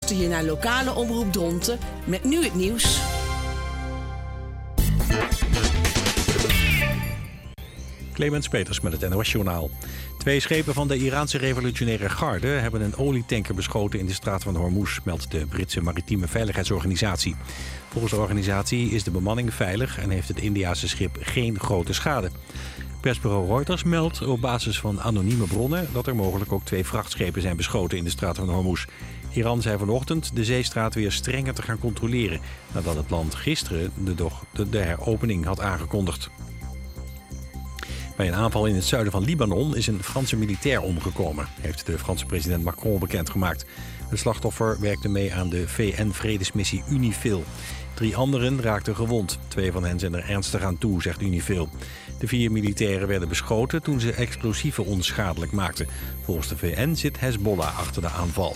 luister je naar lokale omroep Dronten met nu het nieuws. Clemens Peters met het NOS-journaal. 2 schepen van de Iraanse revolutionaire garde hebben een olietanker beschoten in de straat van Hormuz, meldt de Britse maritieme veiligheidsorganisatie. Volgens de organisatie is de bemanning veilig en heeft het Indiase schip geen grote schade. Persbureau Reuters meldt op basis van anonieme bronnen dat er mogelijk ook 2 vrachtschepen zijn beschoten in de straat van Hormuz. Iran zei vanochtend de zeestraat weer strenger te gaan controleren, nadat het land gisteren de heropening had aangekondigd. Bij een aanval in het zuiden van Libanon is een Franse militair omgekomen, heeft de Franse president Macron bekendgemaakt. Het slachtoffer werkte mee aan de VN-vredesmissie UNIFIL. 3 anderen raakten gewond. 2 van hen zijn er ernstig aan toe, zegt UNIFIL. De 4 militairen werden beschoten toen ze explosieven onschadelijk maakten. Volgens de VN zit Hezbollah achter de aanval.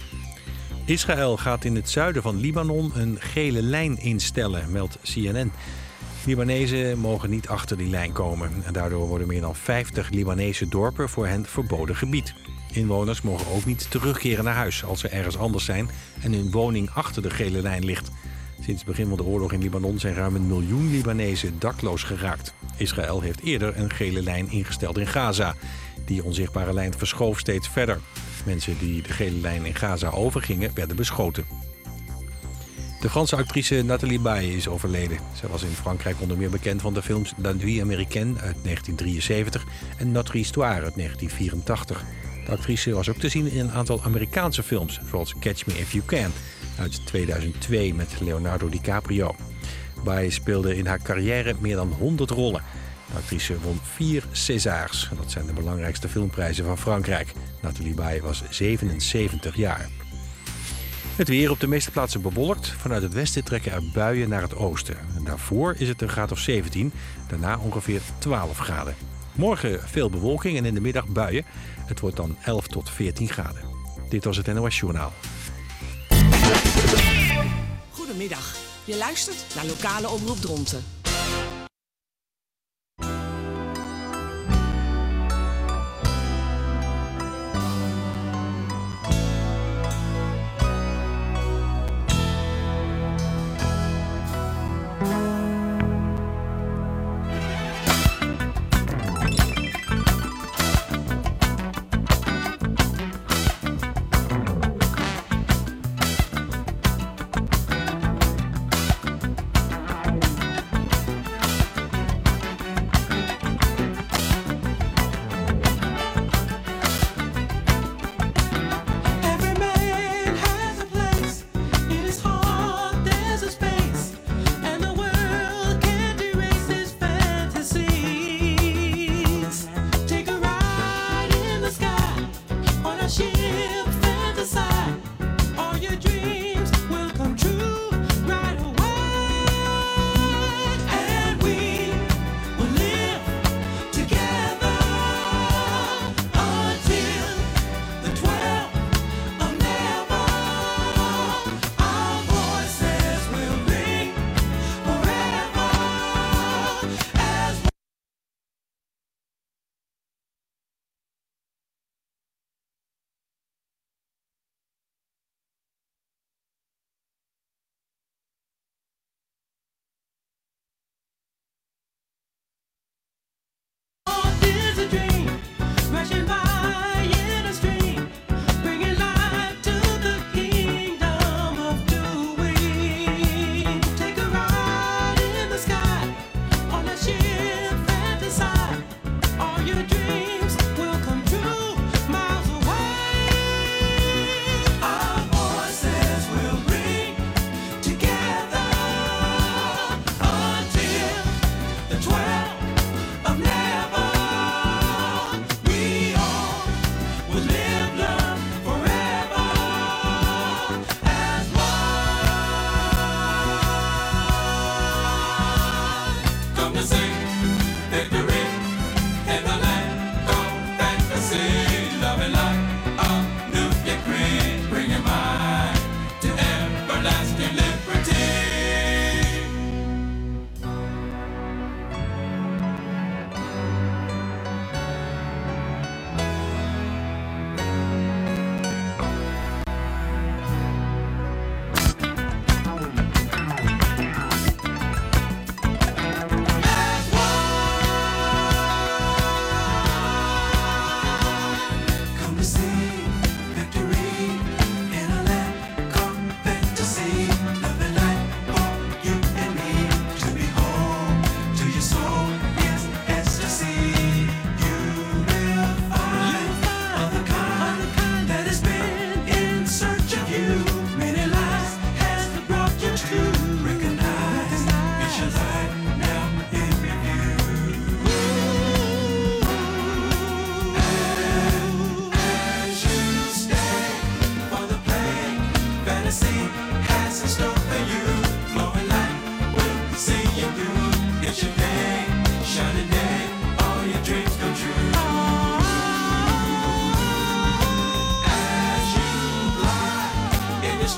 Israël gaat in het zuiden van Libanon een gele lijn instellen, meldt CNN. Libanezen mogen niet achter die lijn komen. En daardoor worden meer dan 50 Libanese dorpen voor hen verboden gebied. Inwoners mogen ook niet terugkeren naar huis als ze ergens anders zijn en hun woning achter de gele lijn ligt. Sinds het begin van de oorlog in Libanon zijn ruim 1 miljoen Libanezen dakloos geraakt. Israël heeft eerder een gele lijn ingesteld in Gaza. Die onzichtbare lijn verschoof steeds verder. Mensen die de gele lijn in Gaza overgingen werden beschoten. De Franse actrice Nathalie Baye is overleden. Zij was in Frankrijk onder meer bekend van de films La Nuit Américaine uit 1973 en Notre Histoire uit 1984. De actrice was ook te zien in een aantal Amerikaanse films, zoals Catch Me If You Can uit 2002 met Leonardo DiCaprio. Baye speelde in haar carrière meer dan 100 rollen. De actrice won 4 Césars. Dat zijn de belangrijkste filmprijzen van Frankrijk. Nathalie Baye was 77 jaar. Het weer op de meeste plaatsen bewolkt. Vanuit het westen trekken er buien naar het oosten. En daarvoor is het een graad of 17. Daarna ongeveer 12 graden. Morgen veel bewolking en in de middag buien. Het wordt dan 11 tot 14 graden. Dit was het NOS Journaal. Goedemiddag. Je luistert naar lokale omroep Dronten.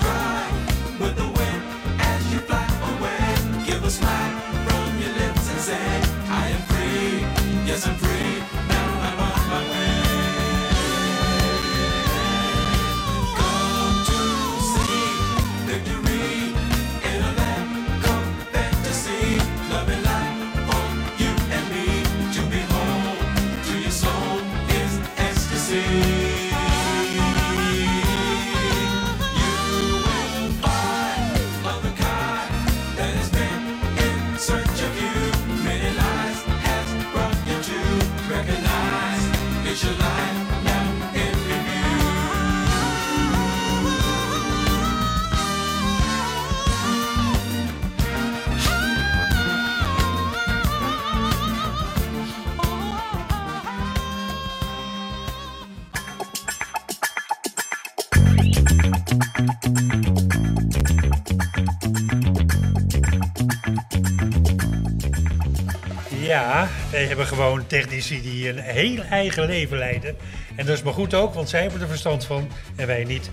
Ja, wij hebben gewoon technici die een heel eigen leven leiden. En dat is maar goed ook, want zij hebben er verstand van en wij niet.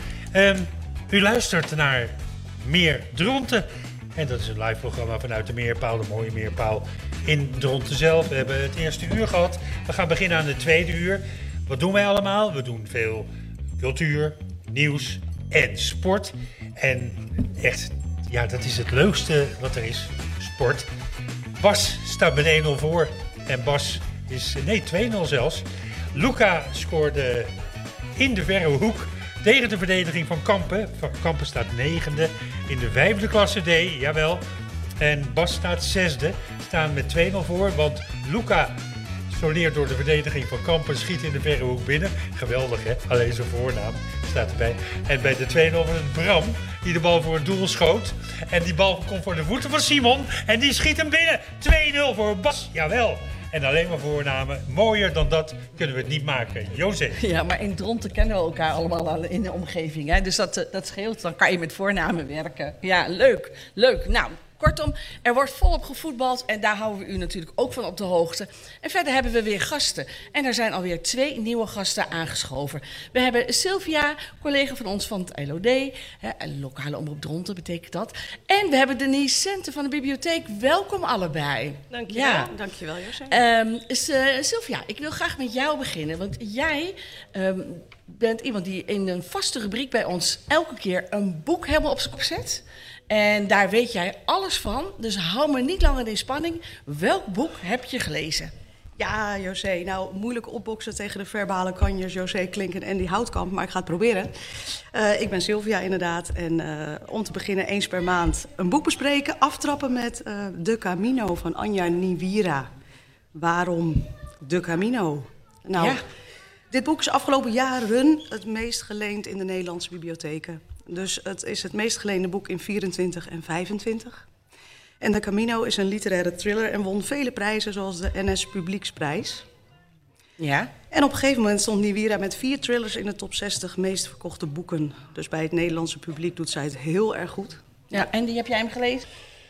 U luistert naar Meer Dronten. En dat is een live programma vanuit de Meerpaal, de mooie Meerpaal in Dronten zelf. We hebben het eerste uur gehad. We gaan beginnen aan het tweede uur. Wat doen wij allemaal? We doen veel cultuur, nieuws en sport. En echt, ja, dat is het leukste wat er is, sport. Bas staat met 1-0 voor. En Bas is, 2-0 zelfs. Luca scoorde in de verre hoek tegen de verdediging van Kampen. Kampen staat 9e in de 5e klasse D, jawel. En Bas staat 6e, staan met 2-0 voor. Want Luca soleert door de verdediging van Kampen, schiet in de verre hoek binnen. Geweldig, hè? Alleen zijn voornaam staat erbij. En bij de 2-0 was het Bram die de bal voor het doel schoot. En die bal komt voor de voeten van Simon. En die schiet hem binnen. 2-0 voor Bas, jawel. En alleen maar voornamen. Mooier dan dat kunnen we het niet maken. José. Ja, maar in Dronten kennen we elkaar allemaal al in de omgeving. Hè? Dus dat scheelt. Dan kan je met voornamen werken. Ja, leuk. Leuk. Nou, kortom, er wordt volop gevoetbald. En daar houden we u natuurlijk ook van op de hoogte. En verder hebben we weer gasten. En er zijn alweer 2 nieuwe gasten aangeschoven. We hebben Sylvia, collega van ons van het LOD. Lokale Omroep Dronten betekent dat. En we hebben Denise Centen van de bibliotheek. Welkom allebei. Dankjewel. Ja. Dankjewel, José. Sylvia, ik wil graag met jou beginnen. Want jij bent iemand die in een vaste rubriek bij ons elke keer een boek helemaal op zijn kop zet. En daar weet jij alles van. Dus hou me niet langer in spanning. Welk boek heb je gelezen? Ja, José. Nou, moeilijk opboksen tegen de verbale kanjers José Klinken en die Houtkamp. Maar ik ga het proberen. Ik ben Sylvia inderdaad. En om te beginnen eens per maand een boek bespreken. Aftrappen met De Camino van Anja Niewira. Waarom De Camino? Nou, ja. Dit boek is afgelopen jaren het meest geleend in de Nederlandse bibliotheken. Dus het is het meest geleende boek in 24 en 25. En De Camino is een literaire thriller en won vele prijzen, zoals de NS Publieksprijs. Ja. En op een gegeven moment stond Niewira met 4 thrillers in de top 60 meest verkochte boeken. Dus bij het Nederlandse publiek doet zij het heel erg goed. Ja, en die heb jij hem gelezen?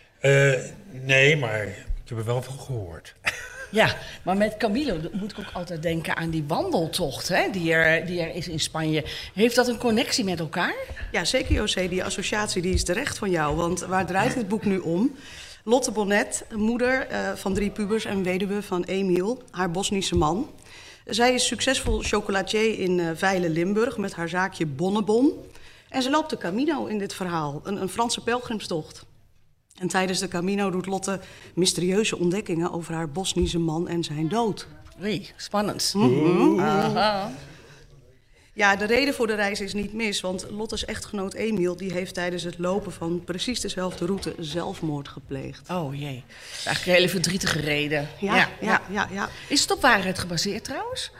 Nee, maar ik heb er wel van gehoord. Ja, maar met Camilo moet ik ook altijd denken aan die wandeltocht, hè, die er is in Spanje. Heeft dat een connectie met elkaar? Ja, zeker José. Die associatie die is terecht van jou. Want waar draait dit boek nu om? Lotte Bonnet, moeder van 3 pubers en weduwe van Emiel, haar Bosnische man. Zij is succesvol chocolatier in Veilen, Limburg, met haar zaakje Bonnebon. En ze loopt de Camino in dit verhaal, een Franse pelgrimstocht. En tijdens de Camino doet Lotte mysterieuze ontdekkingen over haar Bosnische man en zijn dood. Oei, spannend. Mm-hmm. Aha. Ja, de reden voor de reis is niet mis, want Lotte's echtgenoot Emiel die heeft tijdens het lopen van precies dezelfde route zelfmoord gepleegd. Oh jee, dat is eigenlijk een hele verdrietige reden. Ja. Is het op waarheid gebaseerd trouwens?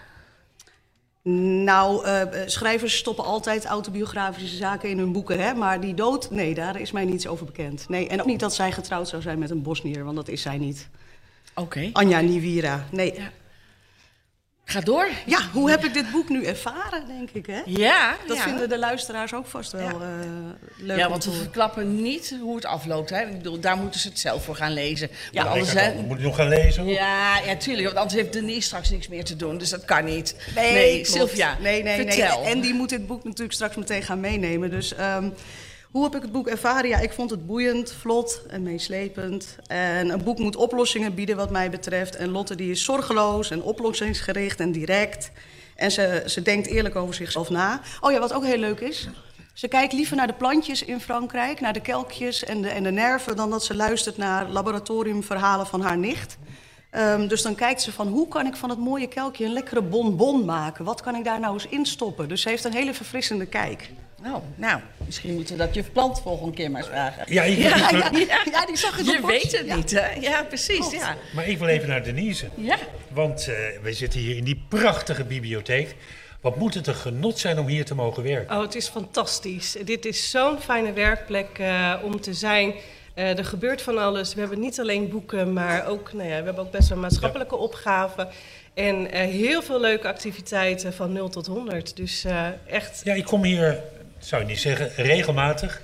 Nou, schrijvers stoppen altijd autobiografische zaken in hun boeken, hè? Maar die dood, nee, daar is mij niets over bekend. Nee, en ook niet dat zij getrouwd zou zijn met een Bosnier, want dat is zij niet. Oké. Anja Niewira, nee. Ja. Ga door. Ja, hoe heb ik dit boek nu ervaren, denk ik, hè? Ja. Dat vinden de luisteraars ook vast wel leuk. Ja, want we verklappen niet hoe het afloopt, hè? Ik bedoel, daar moeten ze het zelf voor gaan lezen. Ja, anders moet je nog gaan lezen? Ja, tuurlijk, want anders heeft Denise straks niks meer te doen, dus dat kan niet. Nee, Sylvia, nee, vertel. En die moet dit boek natuurlijk straks meteen gaan meenemen, dus... Hoe heb ik het boek ervaren? Ja, ik vond het boeiend, vlot en meeslepend. En een boek moet oplossingen bieden wat mij betreft. En Lotte die is zorgeloos en oplossingsgericht en direct. En ze denkt eerlijk over zichzelf na. Oh ja, wat ook heel leuk is. Ze kijkt liever naar de plantjes in Frankrijk, naar de kelkjes en de nerven, dan dat ze luistert naar laboratoriumverhalen van haar nicht. Dus dan kijkt ze van hoe kan ik van het mooie kelkje een lekkere bonbon maken? Wat kan ik daar nou eens in stoppen? Dus ze heeft een hele verfrissende kijk. Oh, nou, misschien moeten we dat je plant volgende keer maar eens vragen. Ja, Die zag het Je op weet het ja. niet, hè? Ja, precies. Ja. maar ik wil even naar Denise. Ja. Want we zitten hier in die prachtige bibliotheek. Wat moet het een genot zijn om hier te mogen werken? Oh, het is fantastisch. Dit is zo'n fijne werkplek om te zijn. Er gebeurt van alles. We hebben niet alleen boeken, maar ook, we hebben ook best wel maatschappelijke opgaven. En heel veel leuke activiteiten van 0 tot 100. Dus echt... Ja, ik kom hier, zou je niet zeggen, regelmatig.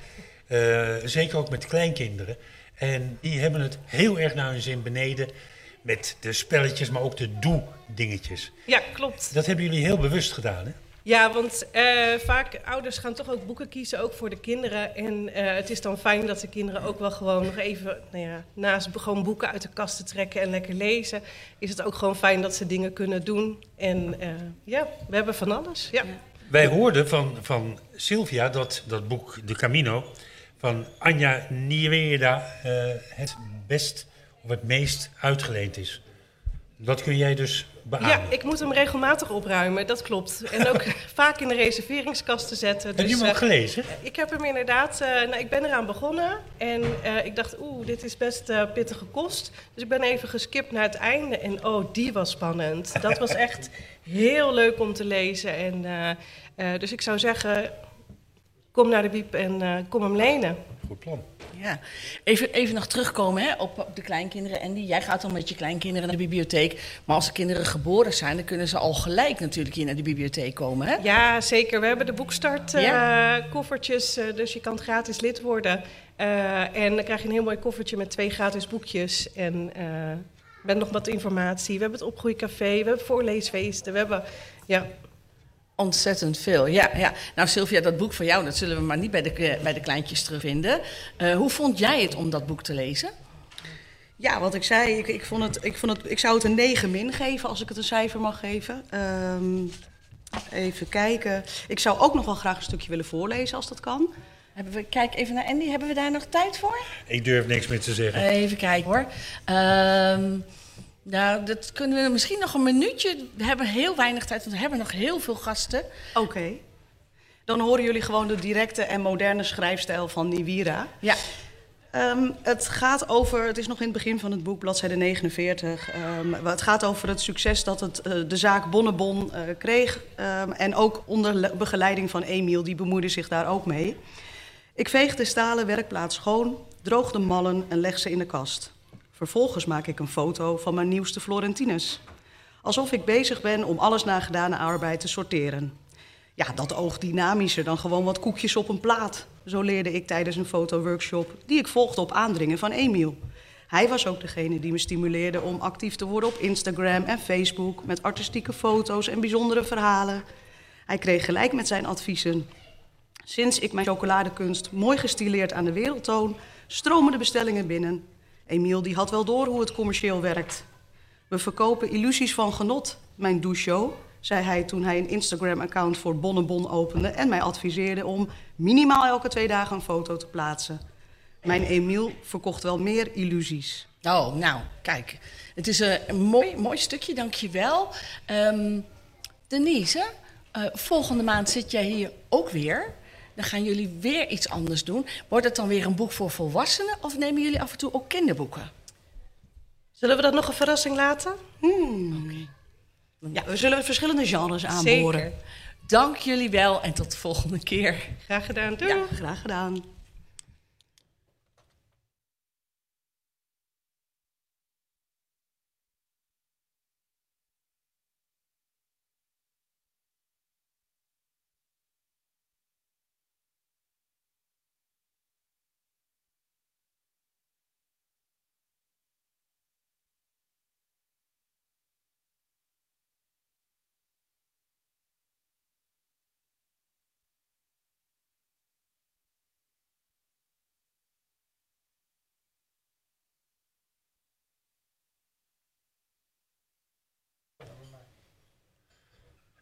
Zeker ook met kleinkinderen. En die hebben het heel erg naar hun zin beneden met de spelletjes, maar ook de doe-dingetjes. Ja, klopt. Dat hebben jullie heel bewust gedaan, hè? Ja, want vaak ouders gaan toch ook boeken kiezen, ook voor de kinderen. En het is dan fijn dat de kinderen ook wel gewoon nog even, naast gewoon boeken uit de kast te trekken en lekker lezen, is het ook gewoon fijn dat ze dingen kunnen doen. En we hebben van alles. Ja. Wij hoorden van Sylvia dat boek De Camino van Anja Niewera het best of het meest uitgeleend is. Dat kun jij dus beamen. Ja, ik moet hem regelmatig opruimen, dat klopt. En ook vaak in de reserveringskasten zetten. Heb je hem ook gelezen? Ik heb hem inderdaad, ik ben eraan begonnen. En ik dacht, dit is best pittige kost. Dus ik ben even geskipt naar het einde. En die was spannend. Dat was echt heel leuk om te lezen. En, dus ik zou zeggen, kom naar de Biep en kom hem lenen. Goed plan. Ja, even nog terugkomen op de kleinkinderen. Andy, jij gaat dan met je kleinkinderen naar de bibliotheek. Maar als de kinderen geboren zijn, dan kunnen ze al gelijk natuurlijk hier naar de bibliotheek komen, hè? Ja, zeker. We hebben de boekstart koffertjes, dus je kan gratis lid worden. En dan krijg je een heel mooi koffertje met 2 gratis boekjes. En met nog wat informatie. We hebben het opgroeicafé, we hebben voorleesfeesten, we hebben... Ja. Ontzettend veel, ja. Nou, Sylvia, dat boek van jou, dat zullen we maar niet bij de kleintjes terugvinden. Hoe vond jij het om dat boek te lezen? Ja, wat ik zei, ik zou het een 9 min geven als ik het een cijfer mag geven. Even kijken. Ik zou ook nog wel graag een stukje willen voorlezen als dat kan. Kijk even naar Andy, hebben we daar nog tijd voor? Ik durf niks meer te zeggen. Even kijken hoor. Nou, dat kunnen we misschien nog een minuutje. We hebben heel weinig tijd, want we hebben nog heel veel gasten. Oké. Dan horen jullie gewoon de directe en moderne schrijfstijl van Niewera. Ja. Het gaat over, het is nog in het begin van het boek, bladzijde 49. Het gaat over het succes dat de zaak Bonnebon kreeg. En ook onder begeleiding van Emiel, die bemoeide zich daar ook mee. Ik veeg de stalen werkplaats schoon, droog de mallen en leg ze in de kast. Vervolgens maak ik een foto van mijn nieuwste Florentines. Alsof ik bezig ben om alles na gedane arbeid te sorteren. Ja, dat oogt dynamischer dan gewoon wat koekjes op een plaat. Zo leerde ik tijdens een fotoworkshop die ik volgde op aandringen van Emiel. Hij was ook degene die me stimuleerde om actief te worden op Instagram en Facebook... met artistieke foto's en bijzondere verhalen. Hij kreeg gelijk met zijn adviezen. Sinds ik mijn chocoladekunst mooi gestileerd aan de wereld toon... stromen de bestellingen binnen. Emiel die had wel door hoe het commercieel werkt. We verkopen illusies van genot, mijn douche-show... zei hij toen hij een Instagram-account voor Bonnebon opende... en mij adviseerde om minimaal elke 2 dagen een foto te plaatsen. Mijn Emiel verkocht wel meer illusies. Oh, nou, kijk. Het is een mooi stukje, dankjewel. Denise, volgende maand zit jij hier ook weer. Dan gaan jullie weer iets anders doen. Wordt het dan weer een boek voor volwassenen... of nemen jullie af en toe ook kinderboeken? Zullen we dat nog een verrassing laten? Okay. Ja, we zullen verschillende genres aanboren. Zeker. Dank jullie wel en tot de volgende keer. Graag gedaan. Doei. Ja, graag gedaan.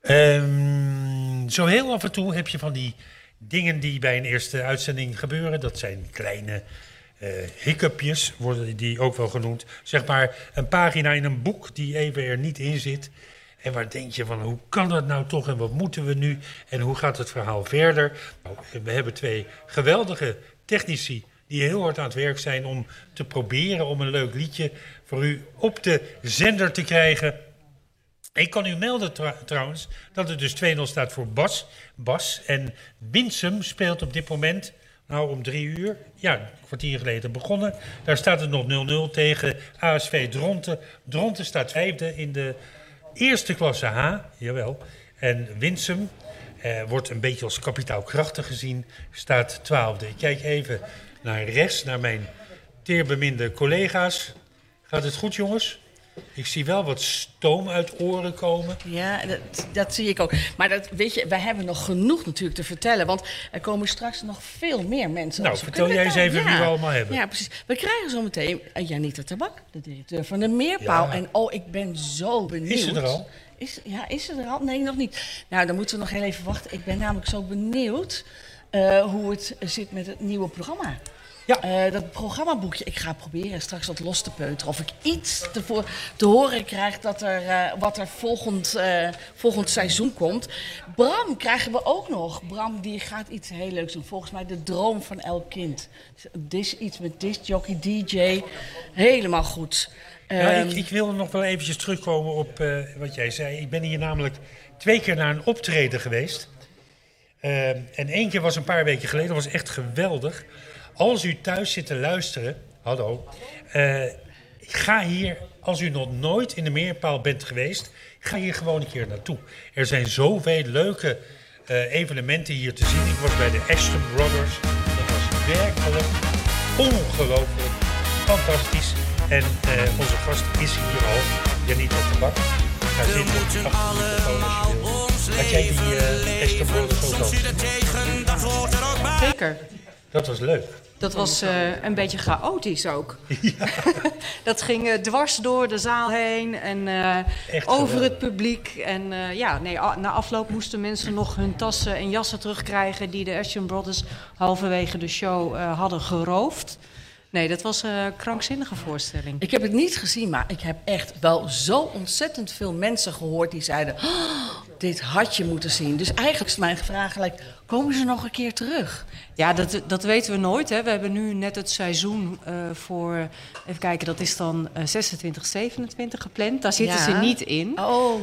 Zo heel af en toe heb je van die dingen die bij een eerste uitzending gebeuren. Dat zijn kleine hiccupjes, worden die ook wel genoemd. Zeg maar een pagina in een boek die even er niet in zit. En waar denk je van, hoe kan dat nou toch en wat moeten we nu? En hoe gaat het verhaal verder? Nou, we hebben 2 geweldige technici die heel hard aan het werk zijn om te proberen om een leuk liedje voor u op de zender te krijgen. Ik kan u melden trouwens dat het dus 2-0 staat voor Bas. En Winsum speelt op dit moment, nou om 3 uur, ja, een kwartier geleden begonnen. Daar staat het nog 0-0 tegen ASV Dronten. Dronten staat 5e in de eerste klasse H, jawel. En Winsum wordt een beetje als kapitaalkrachtig gezien, staat 12e. Ik kijk even naar rechts, naar mijn teerbeminde collega's. Gaat het goed, jongens? Ik zie wel wat stoom uit oren komen. Ja, dat zie ik ook. Maar weet je, wij hebben nog genoeg natuurlijk te vertellen. Want er komen straks nog veel meer mensen. Nou, vertel jij eens even wie we allemaal hebben. Ja, precies. We krijgen zo meteen Janita Tabak, de directeur van de Meerpaal. Ja. En ik ben zo benieuwd. Is ze er al? Is ze er al? Nee, nog niet. Nou, dan moeten we nog heel even wachten. Ik ben namelijk zo benieuwd hoe het zit met het nieuwe programma. Ja. Dat programmaboekje, ik ga proberen straks wat los te peuteren. Of ik iets te horen krijg wat er volgend seizoen komt. Bram krijgen we ook nog. Bram die gaat iets heel leuks doen. Volgens mij de droom van elk kind. Iets met discjockey, DJ. Helemaal goed. Ik wil nog wel eventjes terugkomen op wat jij zei. Ik ben hier namelijk 2 keer naar een optreden geweest. En 1 keer was een paar weken geleden. Dat was echt geweldig. Als u thuis zit te luisteren, hallo, ga hier, als u nog nooit in de Meerpaal bent geweest, ga hier gewoon een keer naartoe. Er zijn zoveel leuke evenementen hier te zien. Ik was bij de Ashton Brothers. Dat was werkelijk ongelooflijk fantastisch. En onze gast is hier al, Janita Tabak. Ga zitten achter de microfoon als je wil. Had jij die Ashton Brothers ook al gezien? Zeker. Dat was leuk. Dat was een beetje chaotisch ook. Ja. Dat ging dwars door de zaal heen en over het publiek. En na afloop moesten mensen nog hun tassen en jassen terugkrijgen die de Ashton Brothers halverwege de show hadden geroofd. Nee, dat was een krankzinnige voorstelling. Ik heb het niet gezien, maar ik heb echt wel zo ontzettend veel mensen gehoord die zeiden, dit had je moeten zien. Dus eigenlijk is mijn vraag gelijk, komen ze nog een keer terug? Ja, dat weten we nooit. Hè. We hebben nu net het seizoen voor, even kijken, dat is dan 26, 27 gepland. Daar zitten ze niet in. Oh.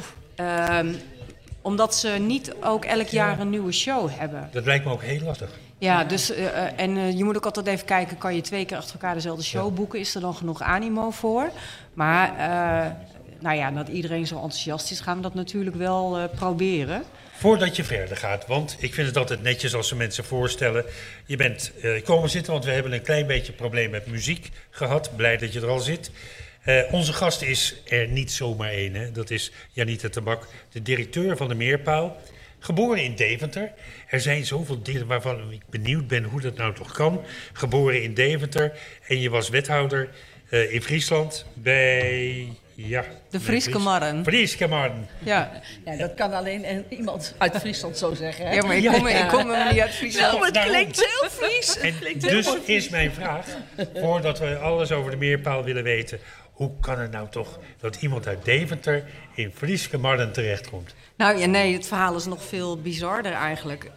Omdat ze niet ook elk jaar een nieuwe show hebben. Dat lijkt me ook heel lastig. Ja, dus je moet ook altijd even kijken, kan je 2 keer achter elkaar dezelfde show boeken? Is er dan genoeg animo voor? Maar dat iedereen zo enthousiast is, gaan we dat natuurlijk wel proberen. Voordat je verder gaat, want ik vind het altijd netjes als ze mensen voorstellen. Je bent komen zitten, want we hebben een klein beetje probleem met muziek gehad. Blij dat je er al zit. Onze gast is er niet zomaar één. Hè? Dat is Janita Tabak, de directeur van de Meerpaal. Geboren in Deventer. Er zijn zoveel dingen waarvan ik benieuwd ben hoe dat nou toch kan. Geboren in Deventer en je was wethouder in Friesland bij... Ja, de Frieske Marren. Frieske Marren. Ja, dat kan alleen iemand uit Friesland zo zeggen. Hè? Ja, maar ik kom er niet uit Friesland. Nou, het klinkt heel Fries. En dus is mijn vraag, voordat we alles over de Meerpaal willen weten, hoe kan het nou toch dat iemand uit Deventer in Frieske Marren terechtkomt? Nou ja, nee, het verhaal is nog veel bizarder eigenlijk.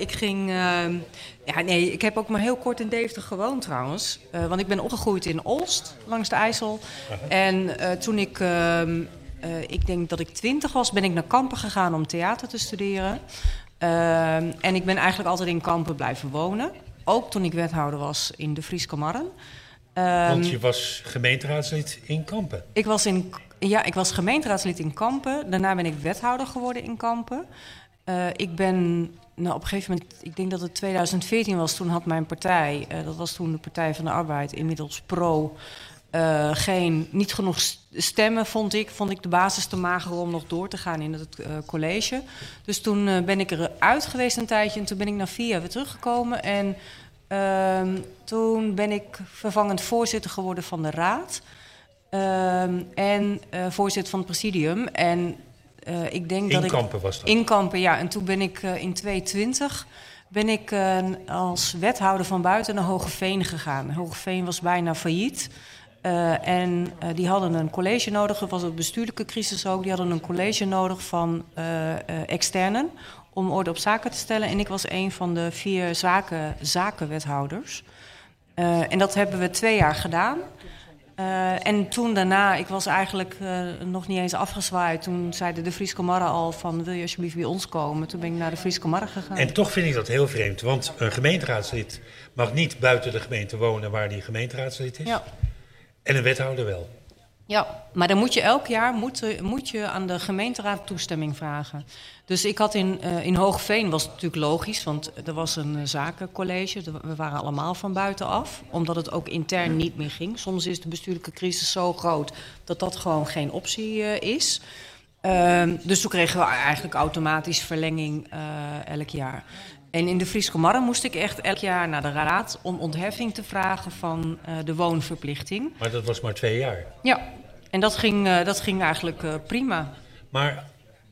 Ik heb ook maar heel kort in Deventer gewoond trouwens. Want ik ben opgegroeid in Olst, langs de IJssel. En toen ik denk dat ik 20 was, ben ik naar Kampen gegaan om theater te studeren. En ik ben eigenlijk altijd in Kampen blijven wonen. Ook toen ik wethouder was in de Frieske Marren. Want je was gemeenteraadslid in Kampen. Ik was gemeenteraadslid in Kampen. Daarna ben ik wethouder geworden in Kampen. Ik ben op een gegeven moment, ik denk dat het 2014 was, toen had mijn partij, dat was toen de Partij van de Arbeid, inmiddels Pro, niet genoeg stemmen, vond ik de basis te mager om nog door te gaan in het college. Dus toen ben ik eruit geweest een tijdje en toen ben ik na 4 jaar weer teruggekomen. En toen ben ik vervangend voorzitter geworden van de raad. En voorzitter van het presidium. En ik denk In Kampen was dat? In Kampen, ja. En toen ben ik in 2020 als wethouder van buiten naar Hoogeveen gegaan. Hoogeveen was bijna failliet. En die hadden een college nodig. Dat was een bestuurlijke crisis ook. Die hadden een college nodig van externen om orde op zaken te stellen. En ik was een van de 4 zakenwethouders. En dat hebben we 2 jaar gedaan. En toen daarna, ik was eigenlijk nog niet eens afgezwaaid. Toen zeiden de Friese Marre al van, wil je alsjeblieft bij ons komen? Toen ben ik naar de Friese Marre gegaan. En toch vind ik dat heel vreemd, want een gemeenteraadslid mag niet buiten de gemeente wonen waar die gemeenteraadslid is. Ja. En een wethouder wel. Ja, maar dan moet je elk jaar moet je aan de gemeenteraad toestemming vragen. Dus ik had in Hoogeveen, was het natuurlijk logisch, want er was een zakencollege. We waren allemaal van buitenaf, omdat het ook intern niet meer ging. Soms is de bestuurlijke crisis zo groot dat dat gewoon geen optie is. Dus toen kregen we eigenlijk automatisch verlenging elk jaar. En in de Friese Marre moest ik echt elk jaar naar de raad om ontheffing te vragen van de woonverplichting. Maar dat was maar 2 jaar? Ja, en dat ging eigenlijk prima. Maar,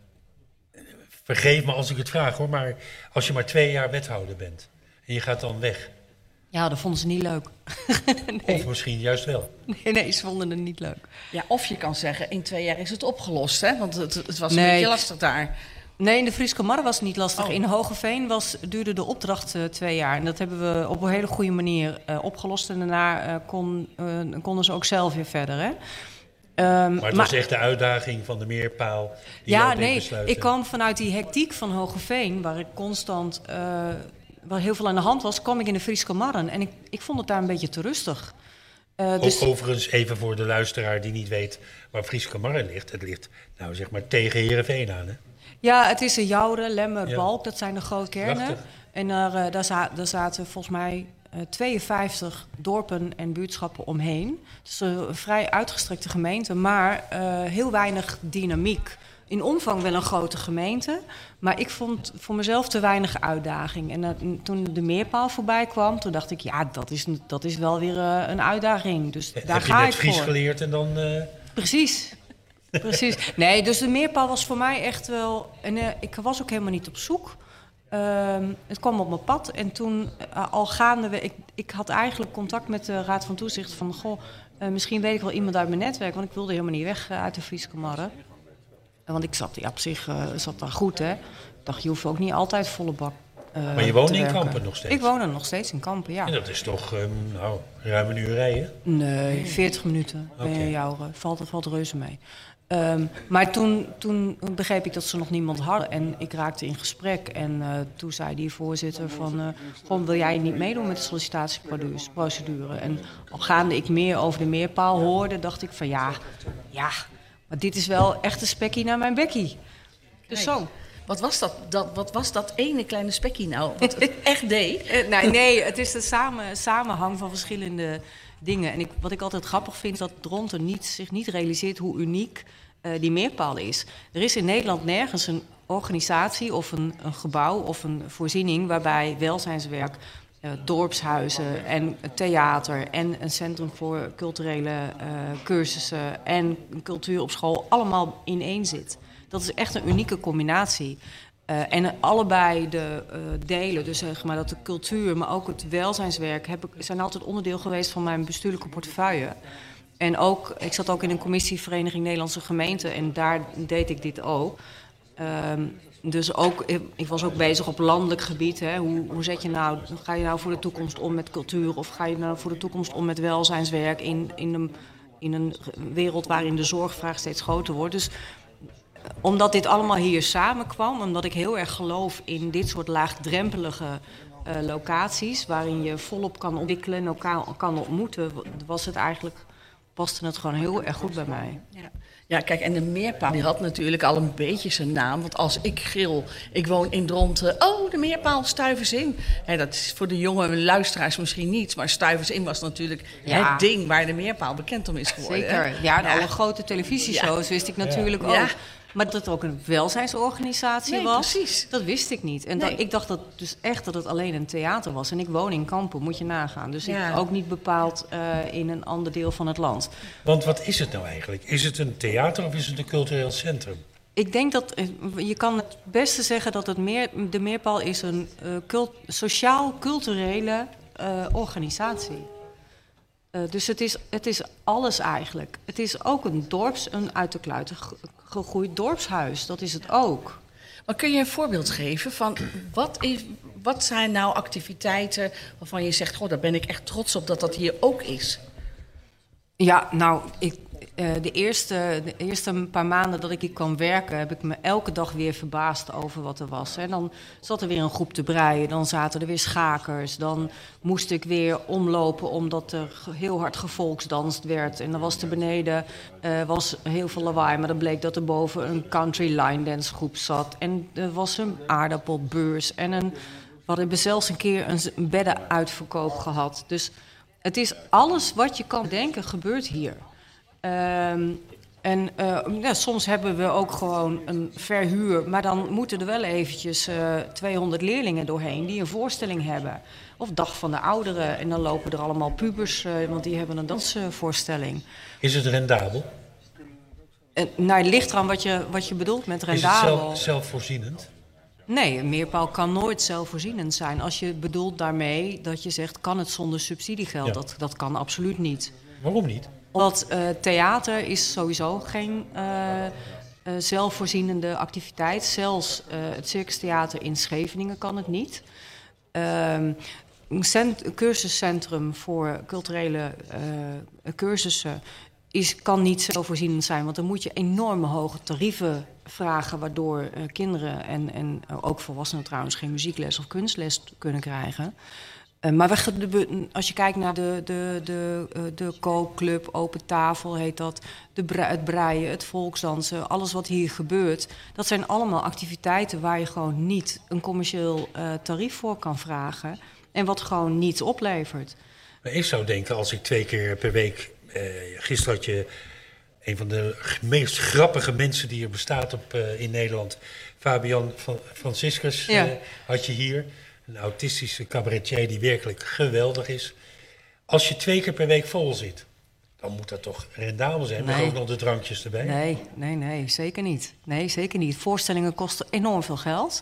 vergeef me als ik het vraag hoor, maar als je maar 2 jaar wethouder bent en je gaat dan weg. Ja, dat vonden ze niet leuk. Nee. Of misschien juist wel. Nee, ze vonden het niet leuk. Ja, of je kan zeggen, in 2 jaar is het opgelost, hè? Want het was een beetje lastig daar. Nee, in de Friese Marre was het niet lastig. In Hoogeveen duurde de opdracht 2 jaar. En dat hebben we op een hele goede manier opgelost. En daarna konden ze ook zelf weer verder, hè? Maar het was echt de uitdaging van de meerpaal. Ik kwam vanuit die hectiek van Hoogeveen, waar ik constant, waar heel veel aan de hand was, kwam ik in de Friese Marren. En ik vond het daar een beetje te rustig. Dus overigens, even voor de luisteraar die niet weet waar Friese Marren ligt. Het ligt, nou zeg maar, tegen Heerenveen aan, hè? Ja, het is een Joure, Lemmer, Balk, dat zijn de grote kernen. Prachtig. En daar zaten volgens mij 52 dorpen en buurtschappen omheen. Dus een vrij uitgestrekte gemeente, maar heel weinig dynamiek. In omvang wel een grote gemeente, maar ik vond voor mezelf te weinig uitdaging. En toen de meerpaal voorbij kwam, toen dacht ik, ja, dat is wel weer een uitdaging. Dus daar ga ik voor. Heb je net Fries geleerd en dan... Precies. Nee, dus de meerpaal was voor mij echt wel... En ik was ook helemaal niet op zoek. Het kwam op mijn pad en toen al gaandeweg... Ik had eigenlijk contact met de Raad van Toezicht van... misschien weet ik wel iemand uit mijn netwerk, want ik wilde helemaal niet weg uit de Friese Marre. Want ik zat op zich zat daar goed, hè. Ik dacht, je hoeft ook niet altijd volle bak maar je woont in Kampen nog steeds? Ik woon er nog steeds in Kampen, ja. En dat is toch ruim een uur rijden? Nee, 40 minuten ben je Joure. Valt reuze mee. Maar toen begreep ik dat ze nog niemand hadden. En ik raakte in gesprek. En toen zei die voorzitter van... wil jij niet meedoen met de sollicitatieprocedure? En al gaande ik meer over de meerpaal hoorde... dacht ik van ja... maar dit is wel echt een spekkie naar mijn bekkie. Dus zo. Wat was dat ene kleine spekkie nou? Wat het echt deed? Nee, het is de samenhang van verschillende dingen. En wat ik altijd grappig vind, is dat Dronten zich niet realiseert hoe uniek die meerpaal is. Er is in Nederland nergens een organisatie of een gebouw of een voorziening waarbij welzijnswerk, dorpshuizen en theater en een centrum voor culturele cursussen en cultuur op school allemaal in één zit. Dat is echt een unieke combinatie. En allebei de delen, dus zeg maar dat de cultuur, maar ook het welzijnswerk, zijn altijd onderdeel geweest van mijn bestuurlijke portefeuille. En ook, ik zat ook in een commissie Vereniging Nederlandse Gemeenten en daar deed ik dit ook. Dus ook, ik was ook bezig op landelijk gebied. Hè. Hoe ga je nou voor de toekomst om met cultuur of ga je nou voor de toekomst om met welzijnswerk in een wereld waarin de zorgvraag steeds groter wordt. Dus omdat dit allemaal hier samenkwam, omdat ik heel erg geloof in dit soort laagdrempelige locaties, waarin je volop kan ontwikkelen en elkaar kan ontmoeten, paste het gewoon heel erg goed bij mij. Ja, kijk, en de meerpaal die had natuurlijk al een beetje zijn naam. Want als ik gil, ik woon in Dronten, de meerpaal, Stuyverzin. Ja, dat is voor de jonge luisteraars misschien niets, maar Stuyverzin was natuurlijk het ding waar de meerpaal bekend om is geworden. Zeker, ja, en alle grote televisieshows wist ik natuurlijk ook. Ja. Maar dat het ook een welzijnsorganisatie was, precies. Dat wist ik niet. En ik dacht dat het alleen een theater was. En ik woon in Kampen, moet je nagaan. Dus ik ook niet bepaald in een ander deel van het land. Want wat is het nou eigenlijk? Is het een theater of is het een cultureel centrum? Ik denk dat je kan het beste zeggen dat de Meerpaal is een sociaal-culturele organisatie. Dus het is alles eigenlijk. Het is ook een uit de kluiten gegroeid dorpshuis. Dat is het ook. Maar kun je een voorbeeld geven van wat zijn nou activiteiten waarvan je zegt, goh, daar ben ik echt trots op dat hier ook is? Ja, nou, de eerste paar maanden dat ik hier kwam werken, heb ik me elke dag weer verbaasd over wat er was. En dan zat er weer een groep te breien, dan zaten er weer schakers, dan moest ik weer omlopen omdat er heel hard gevolksdanst werd. En dan was er beneden was heel veel lawaai, maar dan bleek dat er boven een country line dance groep zat. En er was een aardappelbeurs en we hadden zelfs een keer een beddenuitverkoop gehad. Dus het is alles wat je kan denken gebeurt hier. Soms hebben we ook gewoon een verhuur, maar dan moeten er wel eventjes 200 leerlingen doorheen die een voorstelling hebben. Of Dag van de Ouderen en dan lopen er allemaal pubers, want die hebben een dansvoorstelling. Is het rendabel? Het ligt eraan wat je bedoelt met rendabel. Is het zelfvoorzienend? Nee, een Meerpaal kan nooit zelfvoorzienend zijn. Als je bedoelt daarmee dat je zegt, kan het zonder subsidiegeld? Ja. Dat kan absoluut niet. Waarom niet? Want theater is sowieso geen zelfvoorzienende activiteit. Zelfs het Circus Theater in Scheveningen kan het niet. Een cursuscentrum voor culturele cursussen kan niet zelfvoorzienend zijn. Want dan moet je enorme hoge tarieven vragen, waardoor kinderen en ook volwassenen trouwens geen muziekles of kunstles kunnen krijgen. Maar als je kijkt naar de kookclub, open tafel heet dat, het breien, het volksdansen, alles wat hier gebeurt, dat zijn allemaal activiteiten waar je gewoon niet een commercieel tarief voor kan vragen en wat gewoon niets oplevert. Maar ik zou denken, als ik 2 keer per week, gisteren had je een van de meest grappige mensen die er bestaat in Nederland, Fabian Franciscus, had je hier. Een autistische cabaretier die werkelijk geweldig is. Als je 2 keer per week vol zit, dan moet dat toch rendabel zijn? Met ook nog de drankjes erbij? Nee, zeker niet. Nee, zeker niet. Voorstellingen kosten enorm veel geld.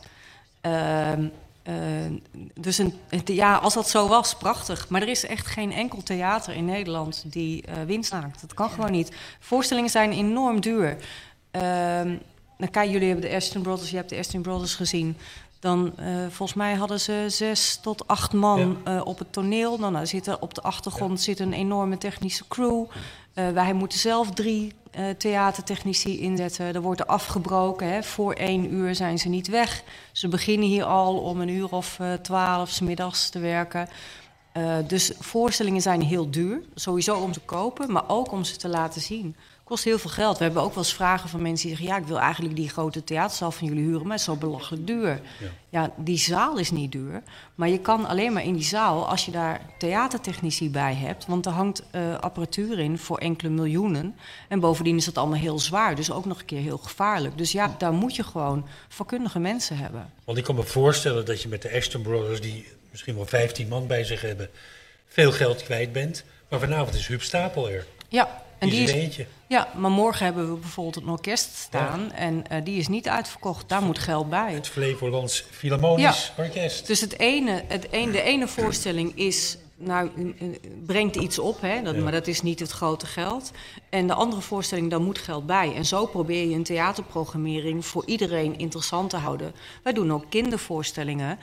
Dus als dat zo was, prachtig. Maar er is echt geen enkel theater in Nederland die winst maakt. Dat kan gewoon niet. Voorstellingen zijn enorm duur. Jullie hebben de Ashton Brothers, je hebt de Ashton Brothers gezien. Dan, volgens mij hadden ze 6 tot 8 man op het toneel. Dan op de achtergrond zit een enorme technische crew. Wij moeten zelf 3 theatertechnici inzetten. Er wordt er afgebroken. Hè. Voor 1 uur zijn ze niet weg. Ze beginnen hier al om 1:12 's middags te werken. Dus voorstellingen zijn heel duur. Sowieso om te kopen, maar ook om ze te laten zien. Kost heel veel geld. We hebben ook wel eens vragen van mensen die zeggen, ja, ik wil eigenlijk die grote theaterzaal van jullie huren, maar het is zo belachelijk duur. Ja, die zaal is niet duur, maar je kan alleen maar in die zaal als je daar theatertechnici bij hebt, want er hangt apparatuur in voor enkele miljoenen. En bovendien is dat allemaal heel zwaar, dus ook nog een keer heel gevaarlijk. Dus ja, daar moet je gewoon vakkundige mensen hebben. Want ik kan me voorstellen dat je met de Ashton Brothers, die misschien wel 15 man bij zich hebben, veel geld kwijt bent. Maar vanavond is Huub Stapel er. Ja. En die is eentje. Ja, maar morgen hebben we bijvoorbeeld een orkest staan. En die is niet uitverkocht. Daar moet geld bij. Het Flevolands Philharmonisch Orkest. Dus de ene voorstelling is, brengt iets op, hè, maar dat is niet het grote geld. En de andere voorstelling, daar moet geld bij. En zo probeer je een theaterprogrammering voor iedereen interessant te houden. Wij doen ook kindervoorstellingen.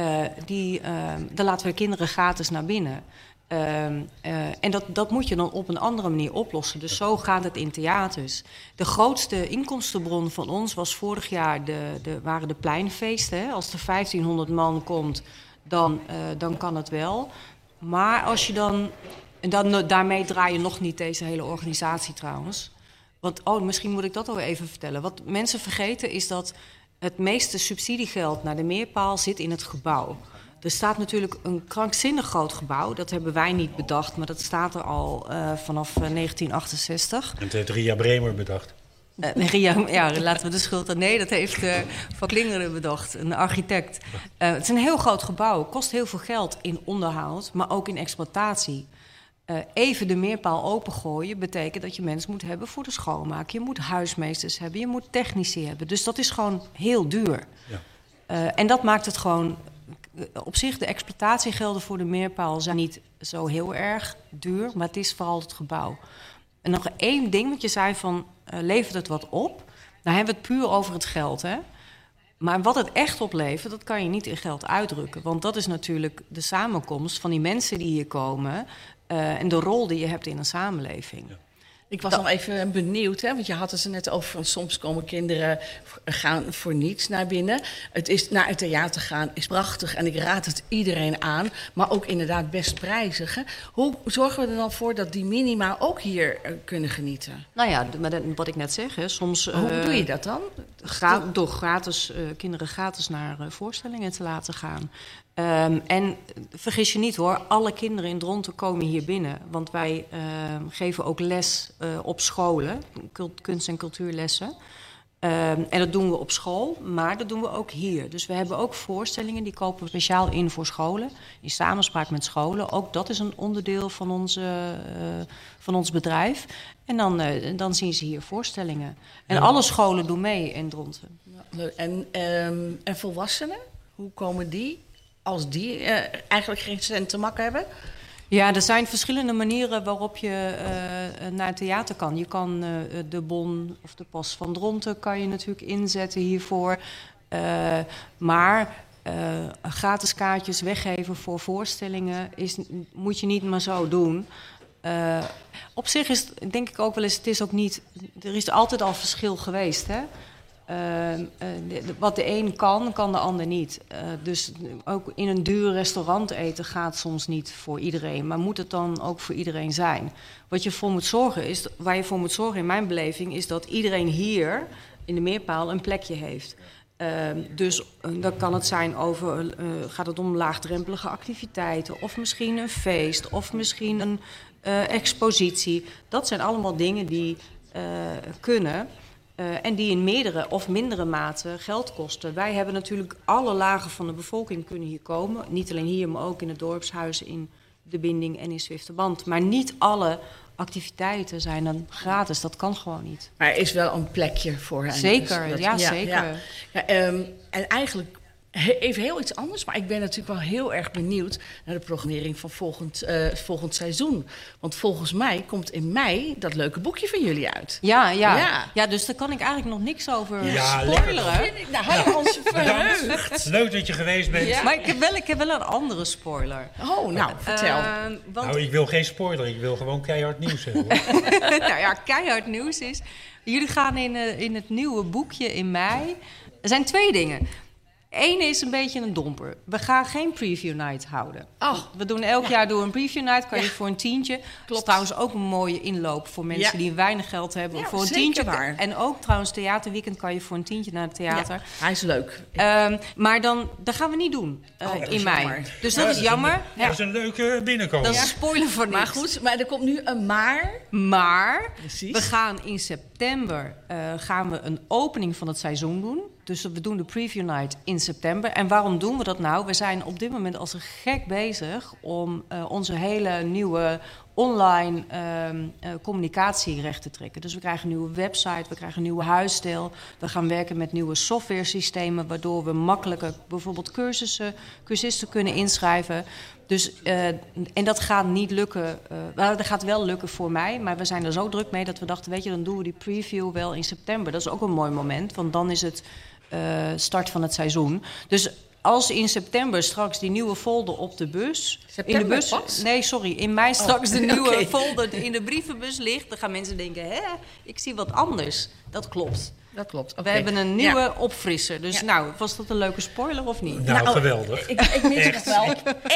Daar laten we kinderen gratis naar binnen. En dat moet je dan op een andere manier oplossen. Dus zo gaat het in theaters. De grootste inkomstenbron van ons was vorig jaar waren de pleinfeesten. Hè. Als er 1500 man komt, dan kan het wel. Maar als je daarmee draai je nog niet deze hele organisatie trouwens. Want misschien moet ik dat wel even vertellen. Wat mensen vergeten is dat het meeste subsidiegeld naar de Meerpaal zit in het gebouw. Er staat natuurlijk een krankzinnig groot gebouw. Dat hebben wij niet bedacht, maar dat staat er al vanaf 1968. En het heeft Ria Bremer bedacht. Laten we de schuld aan. Nee, dat heeft Van Klingeren bedacht, een architect. Het is een heel groot gebouw. Kost heel veel geld in onderhoud, maar ook in exploitatie. Even de meerpaal opengooien betekent dat je mensen moet hebben voor de schoonmaak. Je moet huismeesters hebben, je moet technici hebben. Dus dat is gewoon heel duur. Ja. En dat maakt het gewoon... Op zich, de exploitatiegelden voor de meerpaal zijn niet zo heel erg duur, maar het is vooral het gebouw. En nog één ding, wat je zei van, levert het wat op? Nou hebben we het puur over het geld, hè? Maar wat het echt oplevert, dat kan je niet in geld uitdrukken. Want dat is natuurlijk de samenkomst van die mensen die hier komen en de rol die je hebt in een samenleving. Ja. Ik was nog even benieuwd, hè, want je had het er net over van soms komen kinderen gaan voor niets naar binnen. Het is naar het theater gaan is prachtig en ik raad het iedereen aan, maar ook inderdaad best prijzig. Hè? Hoe zorgen we er dan voor dat die minima ook hier kunnen genieten? Nou ja, wat ik net zeg, hè, soms... Hoe doe je dat dan? Door kinderen gratis naar voorstellingen te laten gaan. En vergis je niet hoor, alle kinderen in Dronten komen hier binnen. Want wij geven ook les op scholen, kunst- en cultuurlessen. En dat doen we op school, maar dat doen we ook hier. Dus we hebben ook voorstellingen, die kopen we speciaal in voor scholen. In samenspraak met scholen. Ook dat is een onderdeel van ons bedrijf. En dan zien ze hier voorstellingen. En alle scholen doen mee in Dronten. En volwassenen, hoe komen die? Als die eigenlijk geen cent te makken hebben? Ja, er zijn verschillende manieren waarop je naar het theater kan. Je kan de bon of de pas van Dronten kan je natuurlijk inzetten hiervoor. Maar gratis kaartjes weggeven voor voorstellingen moet je niet maar zo doen. Op zich is het, denk ik ook wel eens, het is ook niet... Er is altijd al verschil geweest, hè? Wat de een kan de ander niet. Dus ook in een duur restaurant eten gaat soms niet voor iedereen. Maar moet het dan ook voor iedereen zijn? Waar je voor moet zorgen in mijn beleving... is dat iedereen hier in de meerpaal een plekje heeft. Dus dan kan het zijn gaat het om laagdrempelige activiteiten... of misschien een feest, of misschien een expositie. Dat zijn allemaal dingen die kunnen... en die in meerdere of mindere mate geld kosten. Wij hebben natuurlijk alle lagen van de bevolking kunnen hier komen. Niet alleen hier, maar ook in het dorpshuis, in de Binding en in Zwifterband. Maar niet alle activiteiten zijn dan gratis. Dat kan gewoon niet. Maar er is wel een plekje voor hen. Zeker, dus zeker. Ja, en eigenlijk... Even heel iets anders, maar ik ben natuurlijk wel heel erg benieuwd naar de programmering van volgend seizoen. Want volgens mij komt in mei dat leuke boekje van jullie uit. Ja, dus daar kan ik eigenlijk nog niks over spoileren. Nou, ons verheugd. Leuk dat je geweest bent. Ja. Maar ik heb wel een andere spoiler. Oh, nou, vertel. Nou, ik wil geen spoiler, ik wil gewoon keihard nieuws hebben. Nou ja, keihard nieuws is... Jullie gaan in het nieuwe boekje in mei... Er zijn 2 dingen... Eén is een beetje een domper. We gaan geen preview night houden. We doen elk jaar een preview night. Kan je voor een tientje. Klopt. Dat is trouwens ook een mooie inloop voor mensen die weinig geld hebben. Ja, voor een tientje. Waar. En ook trouwens theaterweekend kan je voor een tientje naar het theater. Ja, hij is leuk. Maar dat gaan we niet doen in mei. Jammer. Dus dat is jammer. Dat is een leuke binnenkomen. Dat is een spoiler voor niks. Maar goed, maar er komt nu een maar. Maar we gaan in september gaan we een opening van het seizoen doen. Dus we doen de preview night in september. En waarom doen we dat nou? We zijn op dit moment als een gek bezig om onze hele nieuwe online communicatie recht te trekken. Dus we krijgen een nieuwe website, we krijgen een nieuwe huisstijl. We gaan werken met nieuwe softwaresystemen, waardoor we makkelijker bijvoorbeeld cursisten kunnen inschrijven. Dus, en dat gaat niet lukken. Dat gaat wel lukken voor mij, maar we zijn er zo druk mee dat we dachten, weet je, dan doen we die preview wel in september. Dat is ook een mooi moment, want dan is het start van het seizoen. Dus als in september straks die nieuwe folder op de bus... September in de bus, pas? Nee, sorry. In mei straks de nieuwe folder in de brievenbus ligt... dan gaan mensen denken, ik zie wat anders. Dat klopt. Dat klopt. We hebben een nieuwe opfrisser. Dus nou, was dat een leuke spoiler of niet? Nou, geweldig. Ik mis het wel.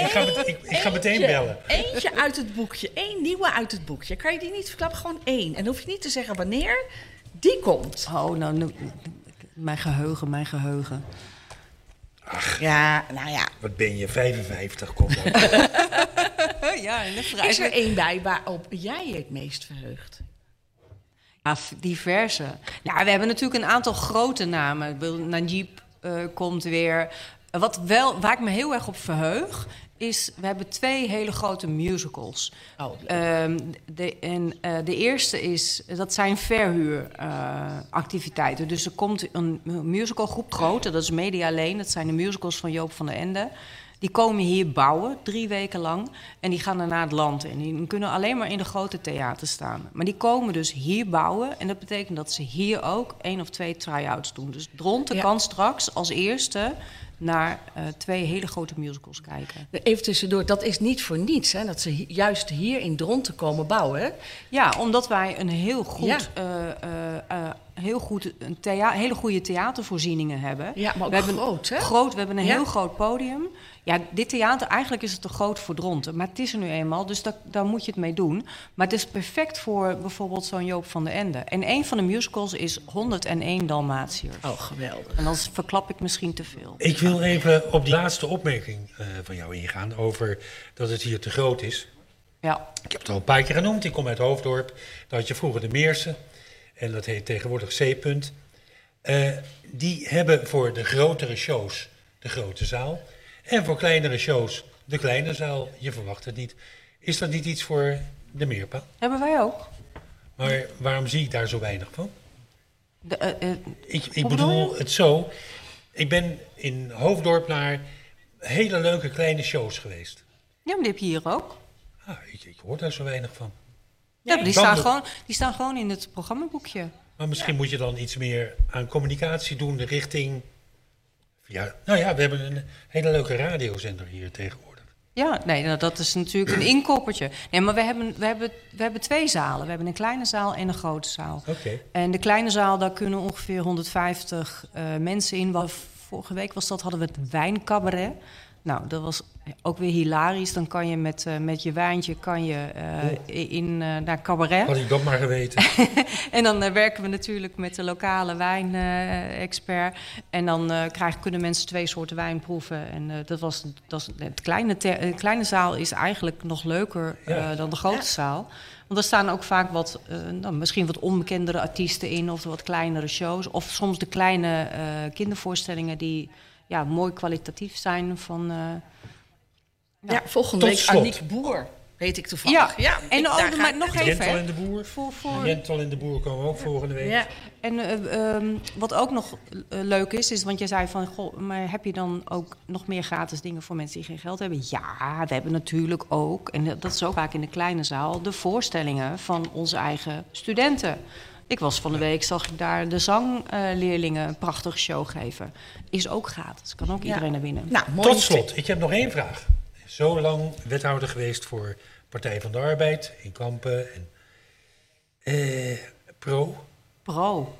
Ik ga meteen bellen. Eentje uit het boekje. 1 nieuwe uit het boekje. Kan je die niet verklappen? Gewoon 1. En dan hoef je niet te zeggen wanneer die komt. Oh, nou, mijn geheugen. Ach, ja, nou ja. Wat ben je, 55, kom dan. Ja, is er 1 bij waarop jij je het meest verheugt? Ja, diverse. Nou, we hebben natuurlijk een aantal grote namen. Najib komt weer. Waar ik me heel erg op verheug, is... We hebben 2 hele grote musicals. Oh, De eerste is... Dat zijn verhuuractiviteiten. Dus er komt een musicalgroep, grote. Dat is Media Lane. Dat zijn de musicals van Joop van den Ende. Die komen hier bouwen, 3 weken lang. En die gaan dan naar het land. En die kunnen alleen maar in de grote theaters staan. Maar die komen dus hier bouwen. En dat betekent dat ze hier ook 1 of 2 try-outs doen. Dus Dronten kan straks als eerste naar 2 hele grote musicals kijken. Even tussendoor, dat is niet voor niets, hè? Dat ze juist hier in Dronten komen bouwen, hè? Ja, omdat wij een hele goede theatervoorzieningen hebben. Ja, maar ook groot, hè? We hebben een heel groot podium. Ja, dit theater, eigenlijk is het te groot voor Dronten. Maar het is er nu eenmaal, dus daar moet je het mee doen. Maar het is perfect voor bijvoorbeeld zo'n Joop van den Ende. En een van de musicals is 101 Dalmatiërs. Oh, geweldig. En dan verklap ik misschien te veel. Ik wil even op die laatste opmerking van jou ingaan over dat het hier te groot is. Ja. Ik heb het al een paar keer genoemd. Ik kom uit Hoofddorp. Daar had je vroeger de Meersen. En dat heet tegenwoordig C-punt. Die hebben voor de grotere shows de grote zaal. En voor kleinere shows de kleine zaal. Je verwacht het niet. Is dat niet iets voor de Meerpaal? Hebben wij ook. Maar waarom zie ik daar zo weinig van? Ik Hoe bedoel het zo. Ik ben in Hoofddorp naar hele leuke kleine shows geweest. Ja, maar die heb je hier ook. Ik hoor daar zo weinig van. Ja, maar die staan gewoon in het programmaboekje. Maar misschien moet je dan iets meer aan communicatie doen richting... Ja, nou ja, we hebben een hele leuke radiozender hier tegenwoordig. Ja, nee, dat is natuurlijk een inkoppertje. Nee, maar we hebben 2 zalen. We hebben een kleine zaal en een grote zaal. Okay. En de kleine zaal, daar kunnen ongeveer 150 mensen in. Vorige week hadden we het wijncabaret. Nou, dat was ook weer hilarisch. Dan kan je met je wijntje naar cabaret. Had ik dat maar geweten. En dan werken we natuurlijk met de lokale wijnexpert. En dan kunnen mensen 2 soorten wijn proeven. En het kleine zaal is eigenlijk nog leuker dan de grote zaal. Want er staan ook vaak misschien wat onbekendere artiesten in... of wat kleinere shows. Of soms de kleine kindervoorstellingen die... mooi kwalitatief zijn van... volgende week Aniek Boer, weet ik toevallig. Ja, en nog even... Jentel en de Boer. Jentel en de Boer komen ook volgende week. Ja. En wat ook nog leuk is... want je zei van... Goh, maar heb je dan ook nog meer gratis dingen voor mensen die geen geld hebben? Ja, we hebben natuurlijk ook... en dat is ook vaak in de kleine zaal... de voorstellingen van onze eigen studenten... Ik was van de week, zag ik daar de zangleerlingen een prachtige show geven. Is ook gratis, kan ook iedereen naar binnen. Nou, mooi. Tot slot, ik heb nog 1 vraag. Zo lang wethouder geweest voor Partij van de Arbeid in Kampen. En, Pro?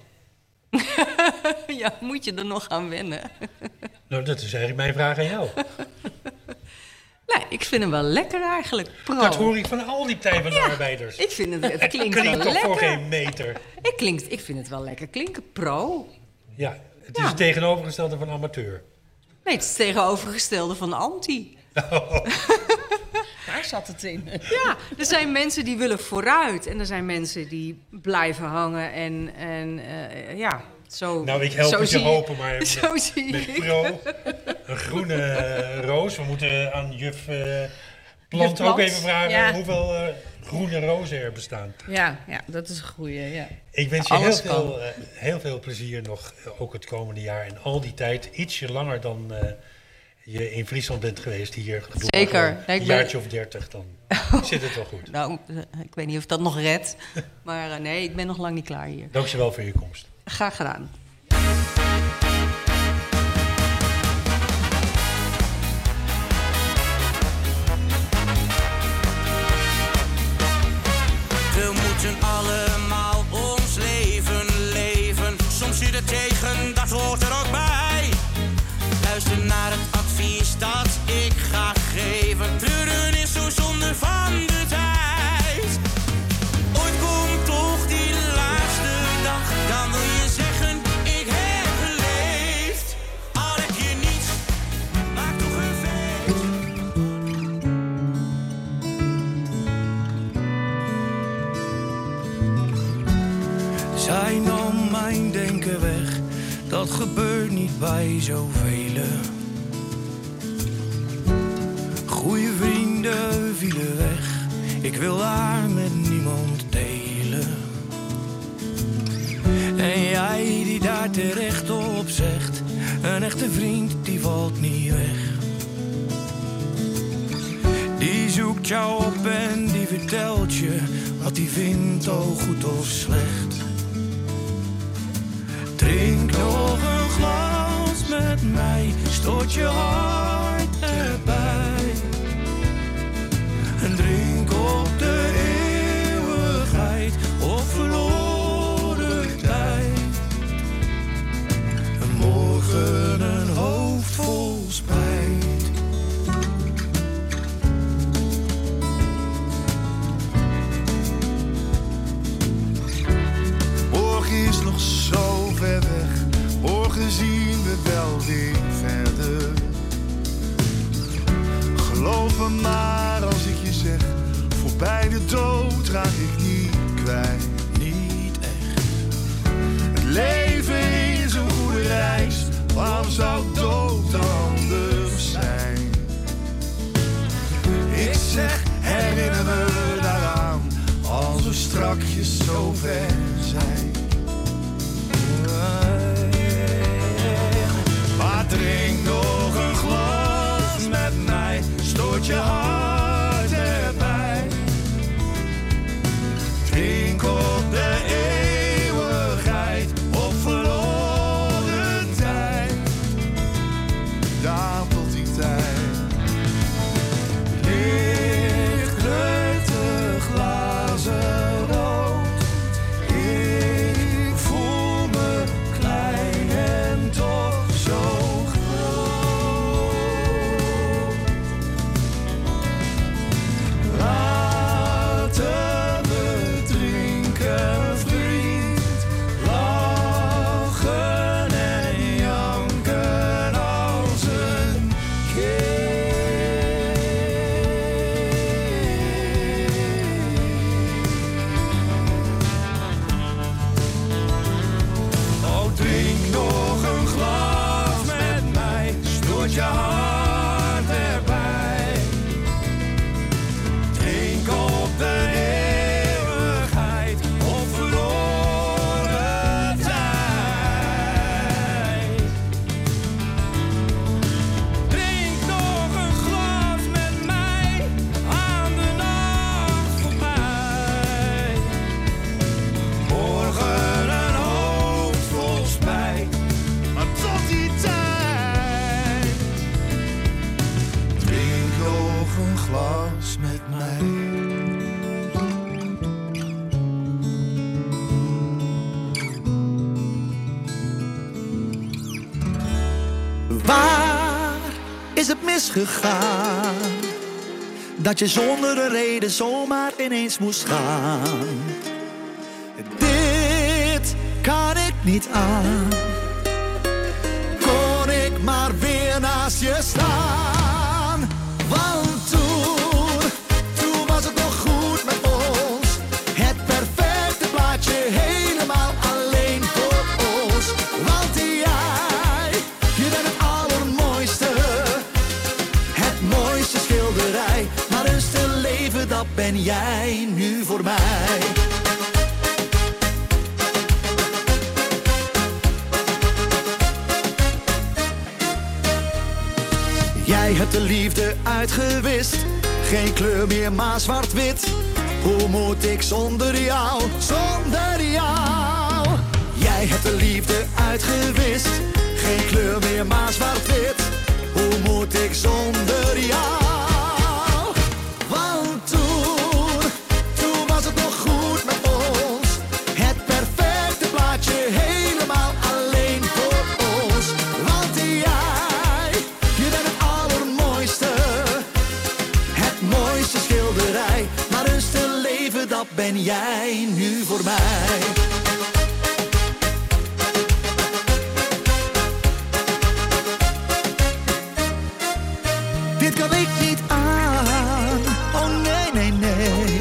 Ja, moet je er nog aan wennen? Nou, dat is eigenlijk mijn vraag aan jou. Nee, ik vind hem wel lekker eigenlijk. Pro. Dat hoor ik van al die Partij van de Arbeiders. Ik vind het klinkt wel toch lekker. voor geen meter. Ik vind het wel lekker klinken. Pro. Ja, het is het tegenovergestelde van amateur. Nee, het is het tegenovergestelde van anti. Daar zat het in. Ja, er zijn mensen die willen vooruit. En er zijn mensen die blijven hangen. Zo. Nou, ik help het je hopen, maar met Pro, een groene roos. We moeten aan juf Plant ook even vragen hoeveel groene rozen er bestaan. Ja, dat is een goeie, ja. Ik wens je heel veel plezier nog, ook het komende jaar. En al die tijd, ietsje langer dan je in Friesland bent geweest hier. Zeker. Een jaartje of 30, dan zit het wel goed. Nou, ik weet niet of ik dat nog red. Maar nee, ik ben nog lang niet klaar hier. Dank je wel voor je komst. Graag gedaan. We moeten allemaal ons leven leven. Soms zit het tegen, dat hoort er ook bij. Luister naar het advies dat ik ga geven. Treuren is zo zonde van de tijd. Ooit komt toch die laatste dag. Dan wil je zeggen, ik heb geleefd. Al heb je niets, maak toch een feest. Zij nam mijn denken weg, dat gebeurt niet bij zoveel. wielen weg. Ik wil haar met niemand delen. En jij die daar terecht op zegt, een echte vriend die valt niet weg. Die zoekt jou op en die vertelt je wat hij vindt, oh goed of slecht. Drink nog een glas met mij, stoot je hart erbij. En drink op de eeuwigheid of verloren tijd. En morgen een hoofd vol spijt. Morgen is nog zo ver weg, morgen zien we wel weer verder. Geloof me maar als ik je zeg, voorbij de dood raak ik niet kwijt. Niet echt. Het leven is een goede reis, waarom zou dood anders zijn? Ik zeg, herinner me daaraan, als we strakjes zo ver zijn. Maar drink nog een glas met mij, stoot je hart erbij. Drink op de eeuwigheid of verloren tijd. Daar tot die tijd. Licht kleurt de glazen rood. Ik voel me klein en toch zo groot. Laten we drinken, vriend. Lachen en janken als een kind. Oh, drink nog een glas met mij, stoot je hart erbij. Drink op de eeuwigheid of verloren tijd. Drink nog een glas met mij aan de nacht voorbij. Morgen een hoofd vol spijt, maar tot die tijd. Drink nog een glas met mij. Waar is het misgegaan? Dat je zonder een reden zomaar ineens moest gaan. Dit kan ik niet aan. Kon ik maar weer naast je staan. Want toen was het nog goed met ons. Het perfecte plaatje helemaal alleen voor ons. Want jij, je bent het allermooiste. Het mooiste schilderij. Maar een stil leven, dat ben jij nu voor mij. Jij hebt de liefde uitgewist. Geen kleur meer, maar zwart-wit. Hoe moet ik zonder jou, zonder jou? Jij hebt de liefde uitgewist. Geen kleur meer, maar zwart-wit. Hoe moet ik zonder jou? Want toen was het nog goed met ons. Het perfecte plaatje helemaal alleen voor ons. Want jij, je bent het allermooiste. Het mooiste schilderij. Maar een stil leven, dat ben jij nu voor mij. Dit kan ik niet aan, oh nee, nee, nee.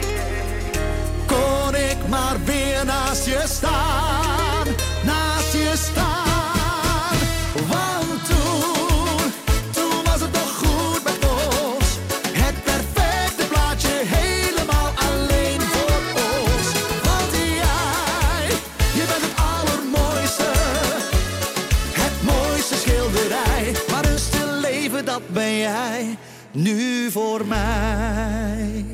Kon ik maar weer naast je staan, naast je staan. Want toen was het nog goed met ons. Het perfecte jij nu voor mij.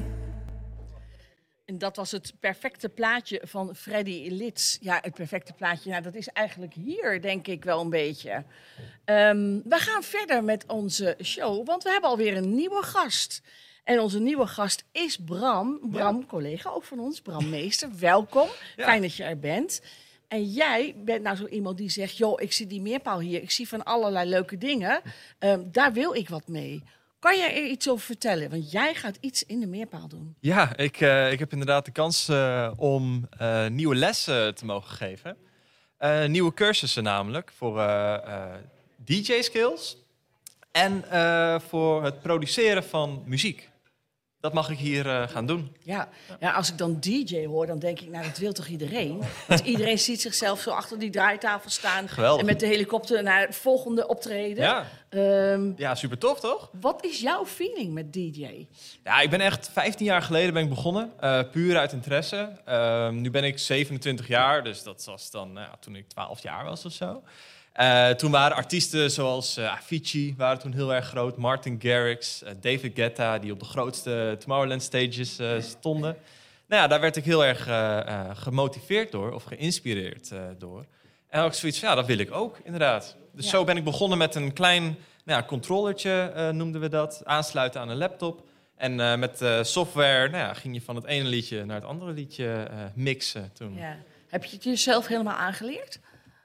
En dat was het perfecte plaatje van Freddy Lits. Ja, het perfecte plaatje, nou, dat is eigenlijk hier, denk ik wel een beetje. We gaan verder met onze show, want we hebben alweer een nieuwe gast. En onze nieuwe gast is Bram. Bram, collega ook van ons, Bram Meester. Welkom, fijn dat je er bent. En jij bent nou zo iemand die zegt, joh, ik zie die meerpaal hier. Ik zie van allerlei leuke dingen. Daar wil ik wat mee. Kan jij er iets over vertellen? Want jij gaat iets in de meerpaal doen. Ja, ik heb inderdaad de kans om nieuwe lessen te mogen geven. Nieuwe cursussen namelijk voor DJ-skills en voor het produceren van muziek. Dat mag ik hier gaan doen. Ja, als ik dan DJ hoor, dan denk ik, nou, dat wil toch iedereen? Want iedereen ziet zichzelf zo achter die draaitafel staan. Geweldig. En met de helikopter naar het volgende optreden. Ja, ja, super tof, toch? Wat is jouw feeling met DJ? Ja, ik ben echt 15 jaar geleden begonnen. Puur uit interesse. Nu ben ik 27 jaar, dus dat was dan toen ik 12 jaar was of zo. Toen waren artiesten zoals Avicii waren toen heel erg groot. Martin Garrix, David Guetta, die op de grootste Tomorrowland stages stonden. Nou ja, daar werd ik heel erg gemotiveerd door, of geïnspireerd door. En ook zoiets van, ja, dat wil ik ook, inderdaad. Dus zo ben ik begonnen met een klein controllertje, noemden we dat. Aansluiten aan een laptop. En met software ging je van het ene liedje naar het andere liedje mixen toen. Ja. Heb je het jezelf helemaal aangeleerd?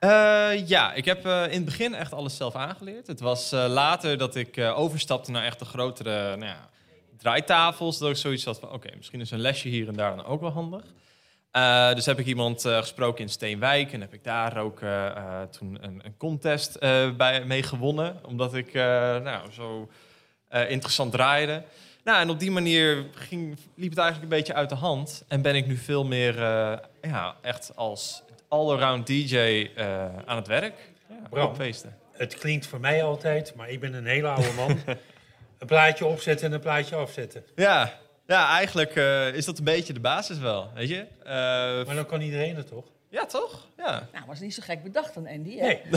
Ja, ik heb in het begin echt alles zelf aangeleerd. Het was later dat ik overstapte naar echt de grotere draaitafels. Dat ik zoiets had van, oké, misschien is een lesje hier en daar dan ook wel handig. Dus heb ik iemand gesproken in Steenwijk en heb ik daar ook toen een contest mee gewonnen. Omdat ik zo interessant draaide. Nou, en op die manier liep het eigenlijk een beetje uit de hand. En ben ik nu veel meer echt als all-around DJ aan het werk. Ja, Bram, op feesten. Het klinkt voor mij altijd, maar ik ben een hele oude man. Een plaatje opzetten en een plaatje afzetten. Ja, eigenlijk is dat een beetje de basis wel, weet je. Maar dan kan iedereen het toch? Ja, toch? Ja. Nou, was niet zo gek bedacht dan, Andy. Hè? Nee.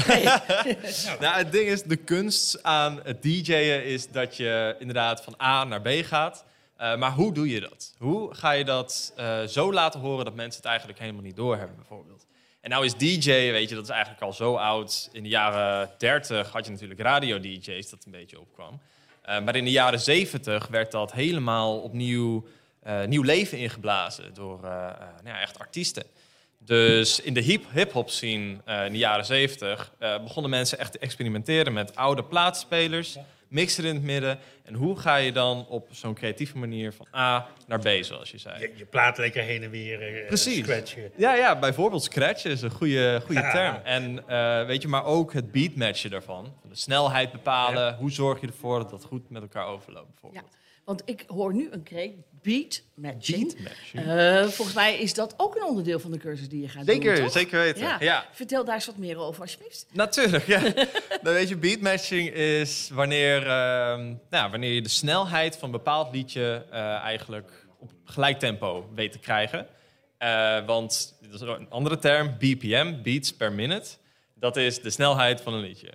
Nou, het ding is, de kunst aan het DJ'en is dat je inderdaad van A naar B gaat. Maar hoe doe je dat? Hoe ga je dat zo laten horen dat mensen het eigenlijk helemaal niet doorhebben, bijvoorbeeld? En nou is DJ, weet je, dat is eigenlijk al zo oud. In de jaren 30 had je natuurlijk radio-DJ's dat een beetje opkwam. Maar in de jaren 70 werd dat helemaal opnieuw nieuw leven ingeblazen door echt artiesten. Dus in de hip-hop scene in de jaren 70 begonnen mensen echt te experimenteren met oude plaatspelers, mixer in het midden. En hoe ga je dan op zo'n creatieve manier van A naar B, zoals je zei? Je plaat lekker heen en weer scratchen. Ja, bijvoorbeeld scratchen is een goede term. En weet je, maar ook het beatmatchen daarvan. De snelheid bepalen. Ja. Hoe zorg je ervoor dat dat goed met elkaar overloopt, bijvoorbeeld? Ja. Want ik hoor nu een kreet, beatmatching. Volgens mij is dat ook een onderdeel van de cursus die je gaat doen, toch? Zeker weten. Ja. Vertel daar eens wat meer over, alsjeblieft. Natuurlijk, ja. Dan weet je, beatmatching is wanneer je de snelheid van een bepaald liedje eigenlijk op gelijk tempo weet te krijgen. Want, dat is een andere term, BPM, beats per minute. Dat is de snelheid van een liedje.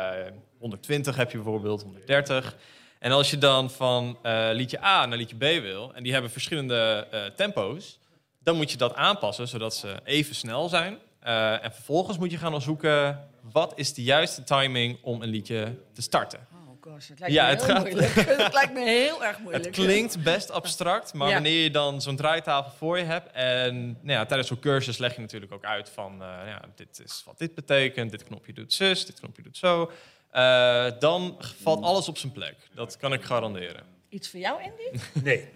120 heb je bijvoorbeeld, 130... En als je dan van liedje A naar liedje B wil, en die hebben verschillende tempo's, dan moet je dat aanpassen, zodat ze even snel zijn. En vervolgens moet je gaan onderzoeken, wat is de juiste timing om een liedje te starten? Oh gosh, het lijkt me heel moeilijk. Het lijkt me heel erg moeilijk. Het klinkt best abstract, maar wanneer je dan zo'n draaitafel voor je hebt, en tijdens zo'n cursus leg je natuurlijk ook uit van, dit is wat dit betekent, dit knopje doet zus, dit knopje doet zo. Dan valt alles op zijn plek. Dat kan ik garanderen. Iets voor jou, Andy? Nee.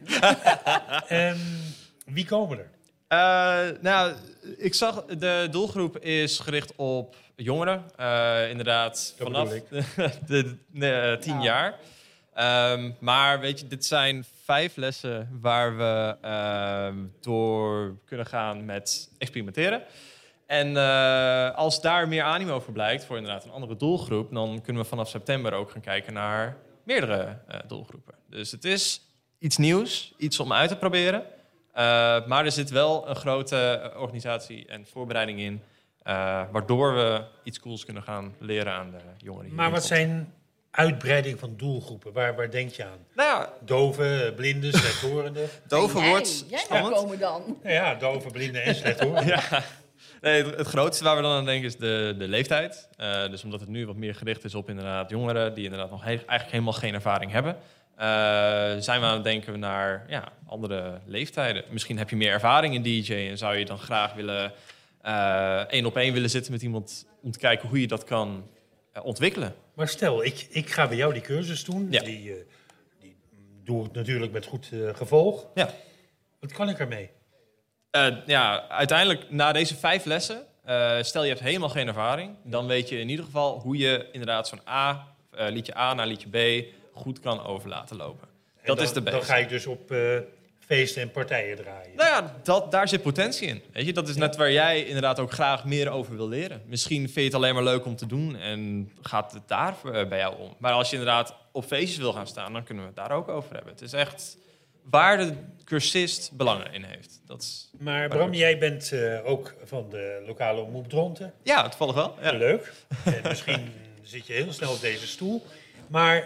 Wie komen er? Ik zag, de doelgroep is gericht op jongeren. Inderdaad, dat vanaf de 10 jaar. Maar weet je, dit zijn 5 lessen waar we door kunnen gaan met experimenteren. En als daar meer animo voor blijkt, voor inderdaad een andere doelgroep, dan kunnen we vanaf september ook gaan kijken naar meerdere doelgroepen. Dus het is iets nieuws, iets om uit te proberen. Maar er zit wel een grote organisatie en voorbereiding in, waardoor we iets cools kunnen gaan leren aan de jongeren. Maar wat zijn uitbreiding van doelgroepen? Waar denk je aan? Nou ja, Doven, blinden, slechthorenden? Doven wordt Jij spannend. komen dan. Ja, doven, blinden en slechthorenden. Ja. Nee, het grootste waar we dan aan denken is de leeftijd. Dus omdat het nu wat meer gericht is op inderdaad jongeren die inderdaad nog eigenlijk helemaal geen ervaring hebben. Zijn we aan het denken naar andere leeftijden. Misschien heb je meer ervaring in DJ en zou je dan graag willen 1-op-1 willen zitten met iemand om te kijken hoe je dat kan ontwikkelen. Maar stel, ik ga bij jou die cursus doen. Ja. Die doe ik natuurlijk met goed gevolg. Ja. Wat kan ik ermee? Uiteindelijk na deze 5 lessen, stel je hebt helemaal geen ervaring, dan weet je in ieder geval hoe je inderdaad zo'n liedje A naar liedje B goed kan over laten lopen. Dat is de basic. Dan ga ik dus op feesten en partijen draaien. Nou ja, daar zit potentie in. Weet je? Dat is net waar jij inderdaad ook graag meer over wil leren. Misschien vind je het alleen maar leuk om te doen en gaat het daar bij jou om. Maar als je inderdaad op feestjes wil gaan staan, dan kunnen we het daar ook over hebben. Het is echt waar de cursist belangen in heeft. Maar Bram, jij bent ook van de lokale omroep Dronten. Ja, toevallig wel. Ja. Leuk. Misschien zit je heel snel op deze stoel. Maar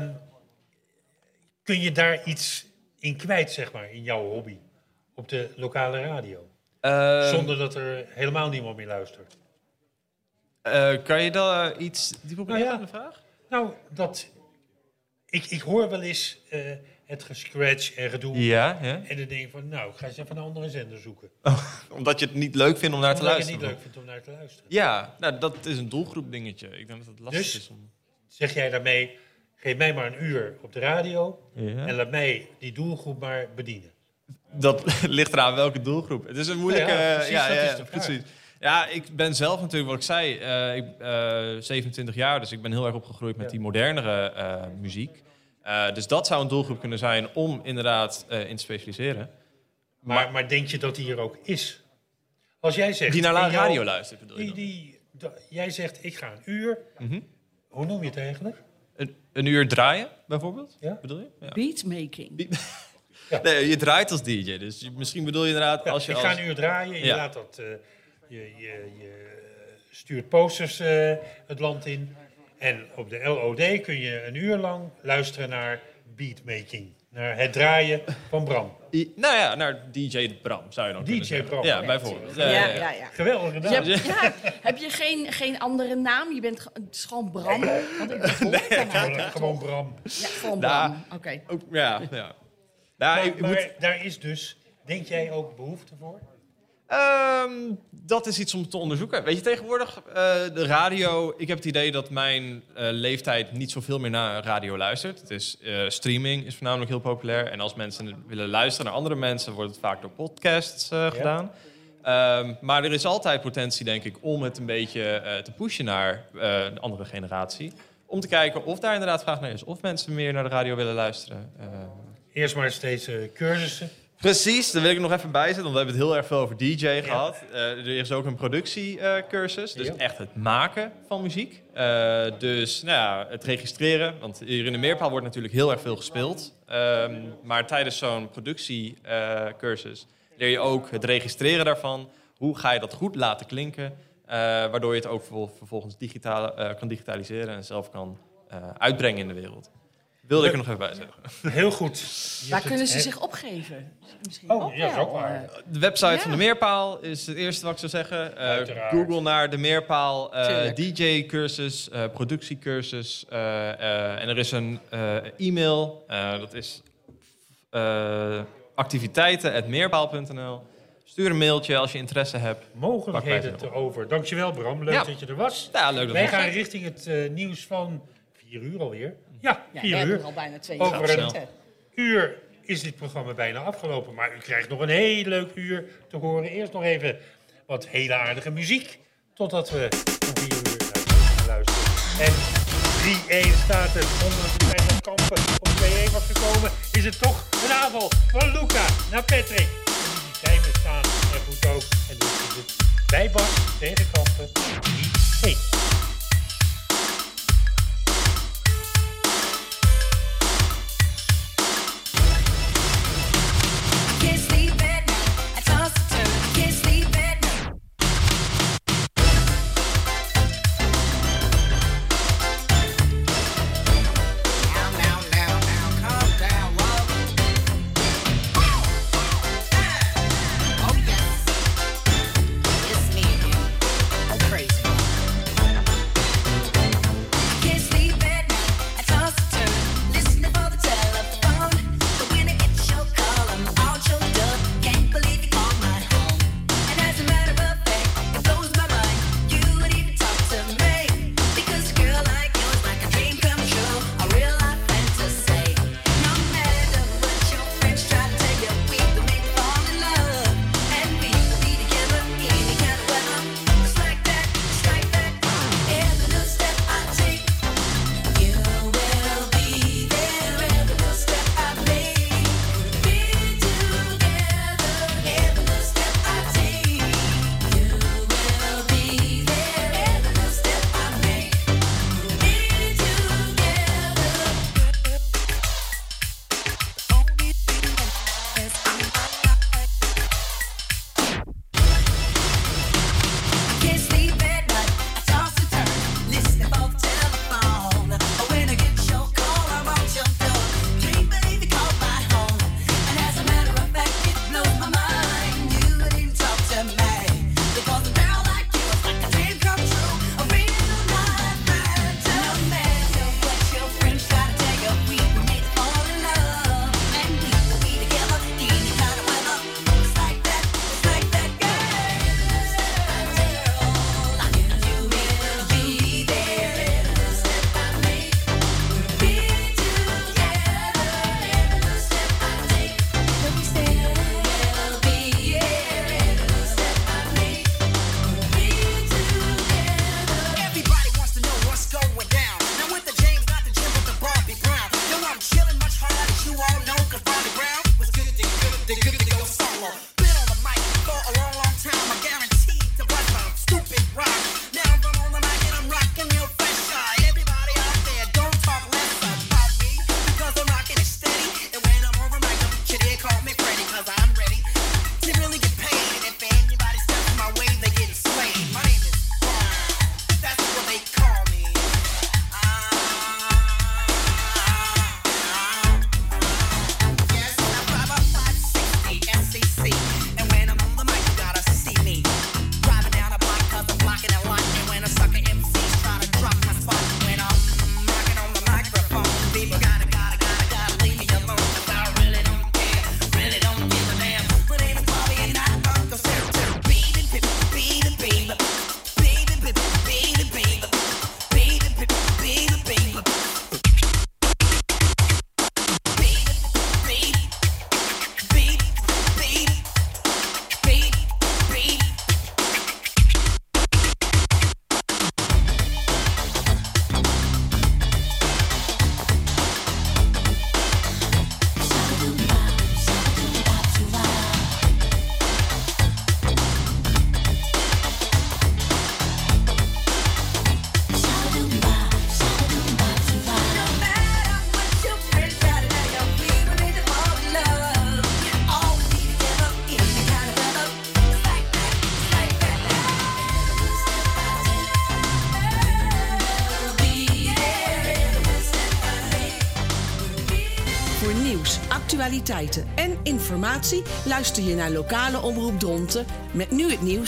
kun je daar iets in kwijt, zeg maar, in jouw hobby? Op de lokale radio? Zonder dat er helemaal niemand meer luistert. Kan je daar iets dieper op ingaan, de vraag? Nou, ik hoor wel eens het gescratch en gedoe. Ja. En dan denk ik van, nou, ik ga eens even een andere zender zoeken. Omdat je het niet leuk vindt om naar te luisteren? Omdat je het niet leuk vindt om naar te luisteren. Ja, nou, dat is een doelgroep dingetje. Ik denk dat het lastig is om... Zeg jij daarmee, geef mij maar een uur op de radio en laat mij die doelgroep maar bedienen. Dat ligt eraan welke doelgroep. Het is een moeilijke... precies. Ja, ik ben zelf natuurlijk, wat ik zei, ik ben 27 jaar, dus ik ben heel erg opgegroeid met die modernere muziek. Dus dat zou een doelgroep kunnen zijn om inderdaad in te specialiseren. Maar denk je dat die er ook is? Als jij zegt... Die naar radio luistert, bedoel je jij zegt, ik ga een uur... Hoe noem je het eigenlijk? Een uur draaien, bijvoorbeeld? Ja? Bedoel je? Ja. Beatmaking. Nee, je draait als DJ, dus misschien bedoel je inderdaad... als je ik ga een uur draaien en je laat dat... Je stuurt posters het land in. En op de LOD kun je een uur lang luisteren naar beatmaking. Naar het draaien van Bram. Nou ja, naar DJ Bram zou je dan kunnen zeggen. Bram. Ja, bijvoorbeeld. Ja. Geweldig gedaan. Heb je geen andere naam? Het is gewoon Bram? Gewoon Bram. Ja, gewoon Bram. Oké. Ja. Maar daar is dus, denk jij ook behoefte voor? Dat is iets om te onderzoeken. Weet je, tegenwoordig de radio... Ik heb het idee dat mijn leeftijd niet zoveel meer naar radio luistert. Het is, streaming is voornamelijk heel populair. En als mensen willen luisteren naar andere mensen... wordt het vaak door podcasts gedaan. Maar er is altijd potentie, denk ik... om het een beetje te pushen naar de andere generatie. Om te kijken of daar inderdaad vraag naar is. Of mensen meer naar de radio willen luisteren. Eerst maar eens deze cursussen. Precies, daar wil ik nog even bij zetten, want we hebben het heel erg veel over DJ gehad. Er is ook een productiecursus, dus echt het maken van muziek. Dus nou ja, het registreren, want hier in de Meerpaal wordt natuurlijk heel erg veel gespeeld. Maar tijdens zo'n productiecursus leer je ook het registreren daarvan. Hoe ga je dat goed laten klinken, waardoor je het ook vervolgens kan digitaliseren en zelf kan uitbrengen in de wereld. Wilde ik er nog even bij zeggen. Heel goed. Waar kunnen ze zich opgeven? Misschien ja, dat is ook waar. De website van de Meerpaal is het eerste wat ik zou zeggen. Google naar de Meerpaal, DJ-cursus, productiecursus. En er is een e-mail, dat is activiteiten@meerpaal.nl. Stuur een mailtje als je interesse hebt. Mogelijkheden erover. Dankjewel Bram, leuk dat je er was. Ja, leuk dat wij gaan richting het nieuws van 4 uur alweer. Ja, 4 uur. Al bijna 2 Over een uur is dit programma bijna afgelopen. Maar u krijgt nog een heel leuk uur te horen. Eerst nog even wat hele aardige muziek. Totdat we om 4 uur naar luisteren. En 3-1 staat er. Onder de tijd van Kampen op 2-1 was gekomen. Is het toch een aanval van Luca naar Patrick. En die timer staan er goed ook. En dus is het bij Bas tegen Kampen 3-1. actualiteiten en informatie luister je naar lokale Omroep Dronten met nu het nieuws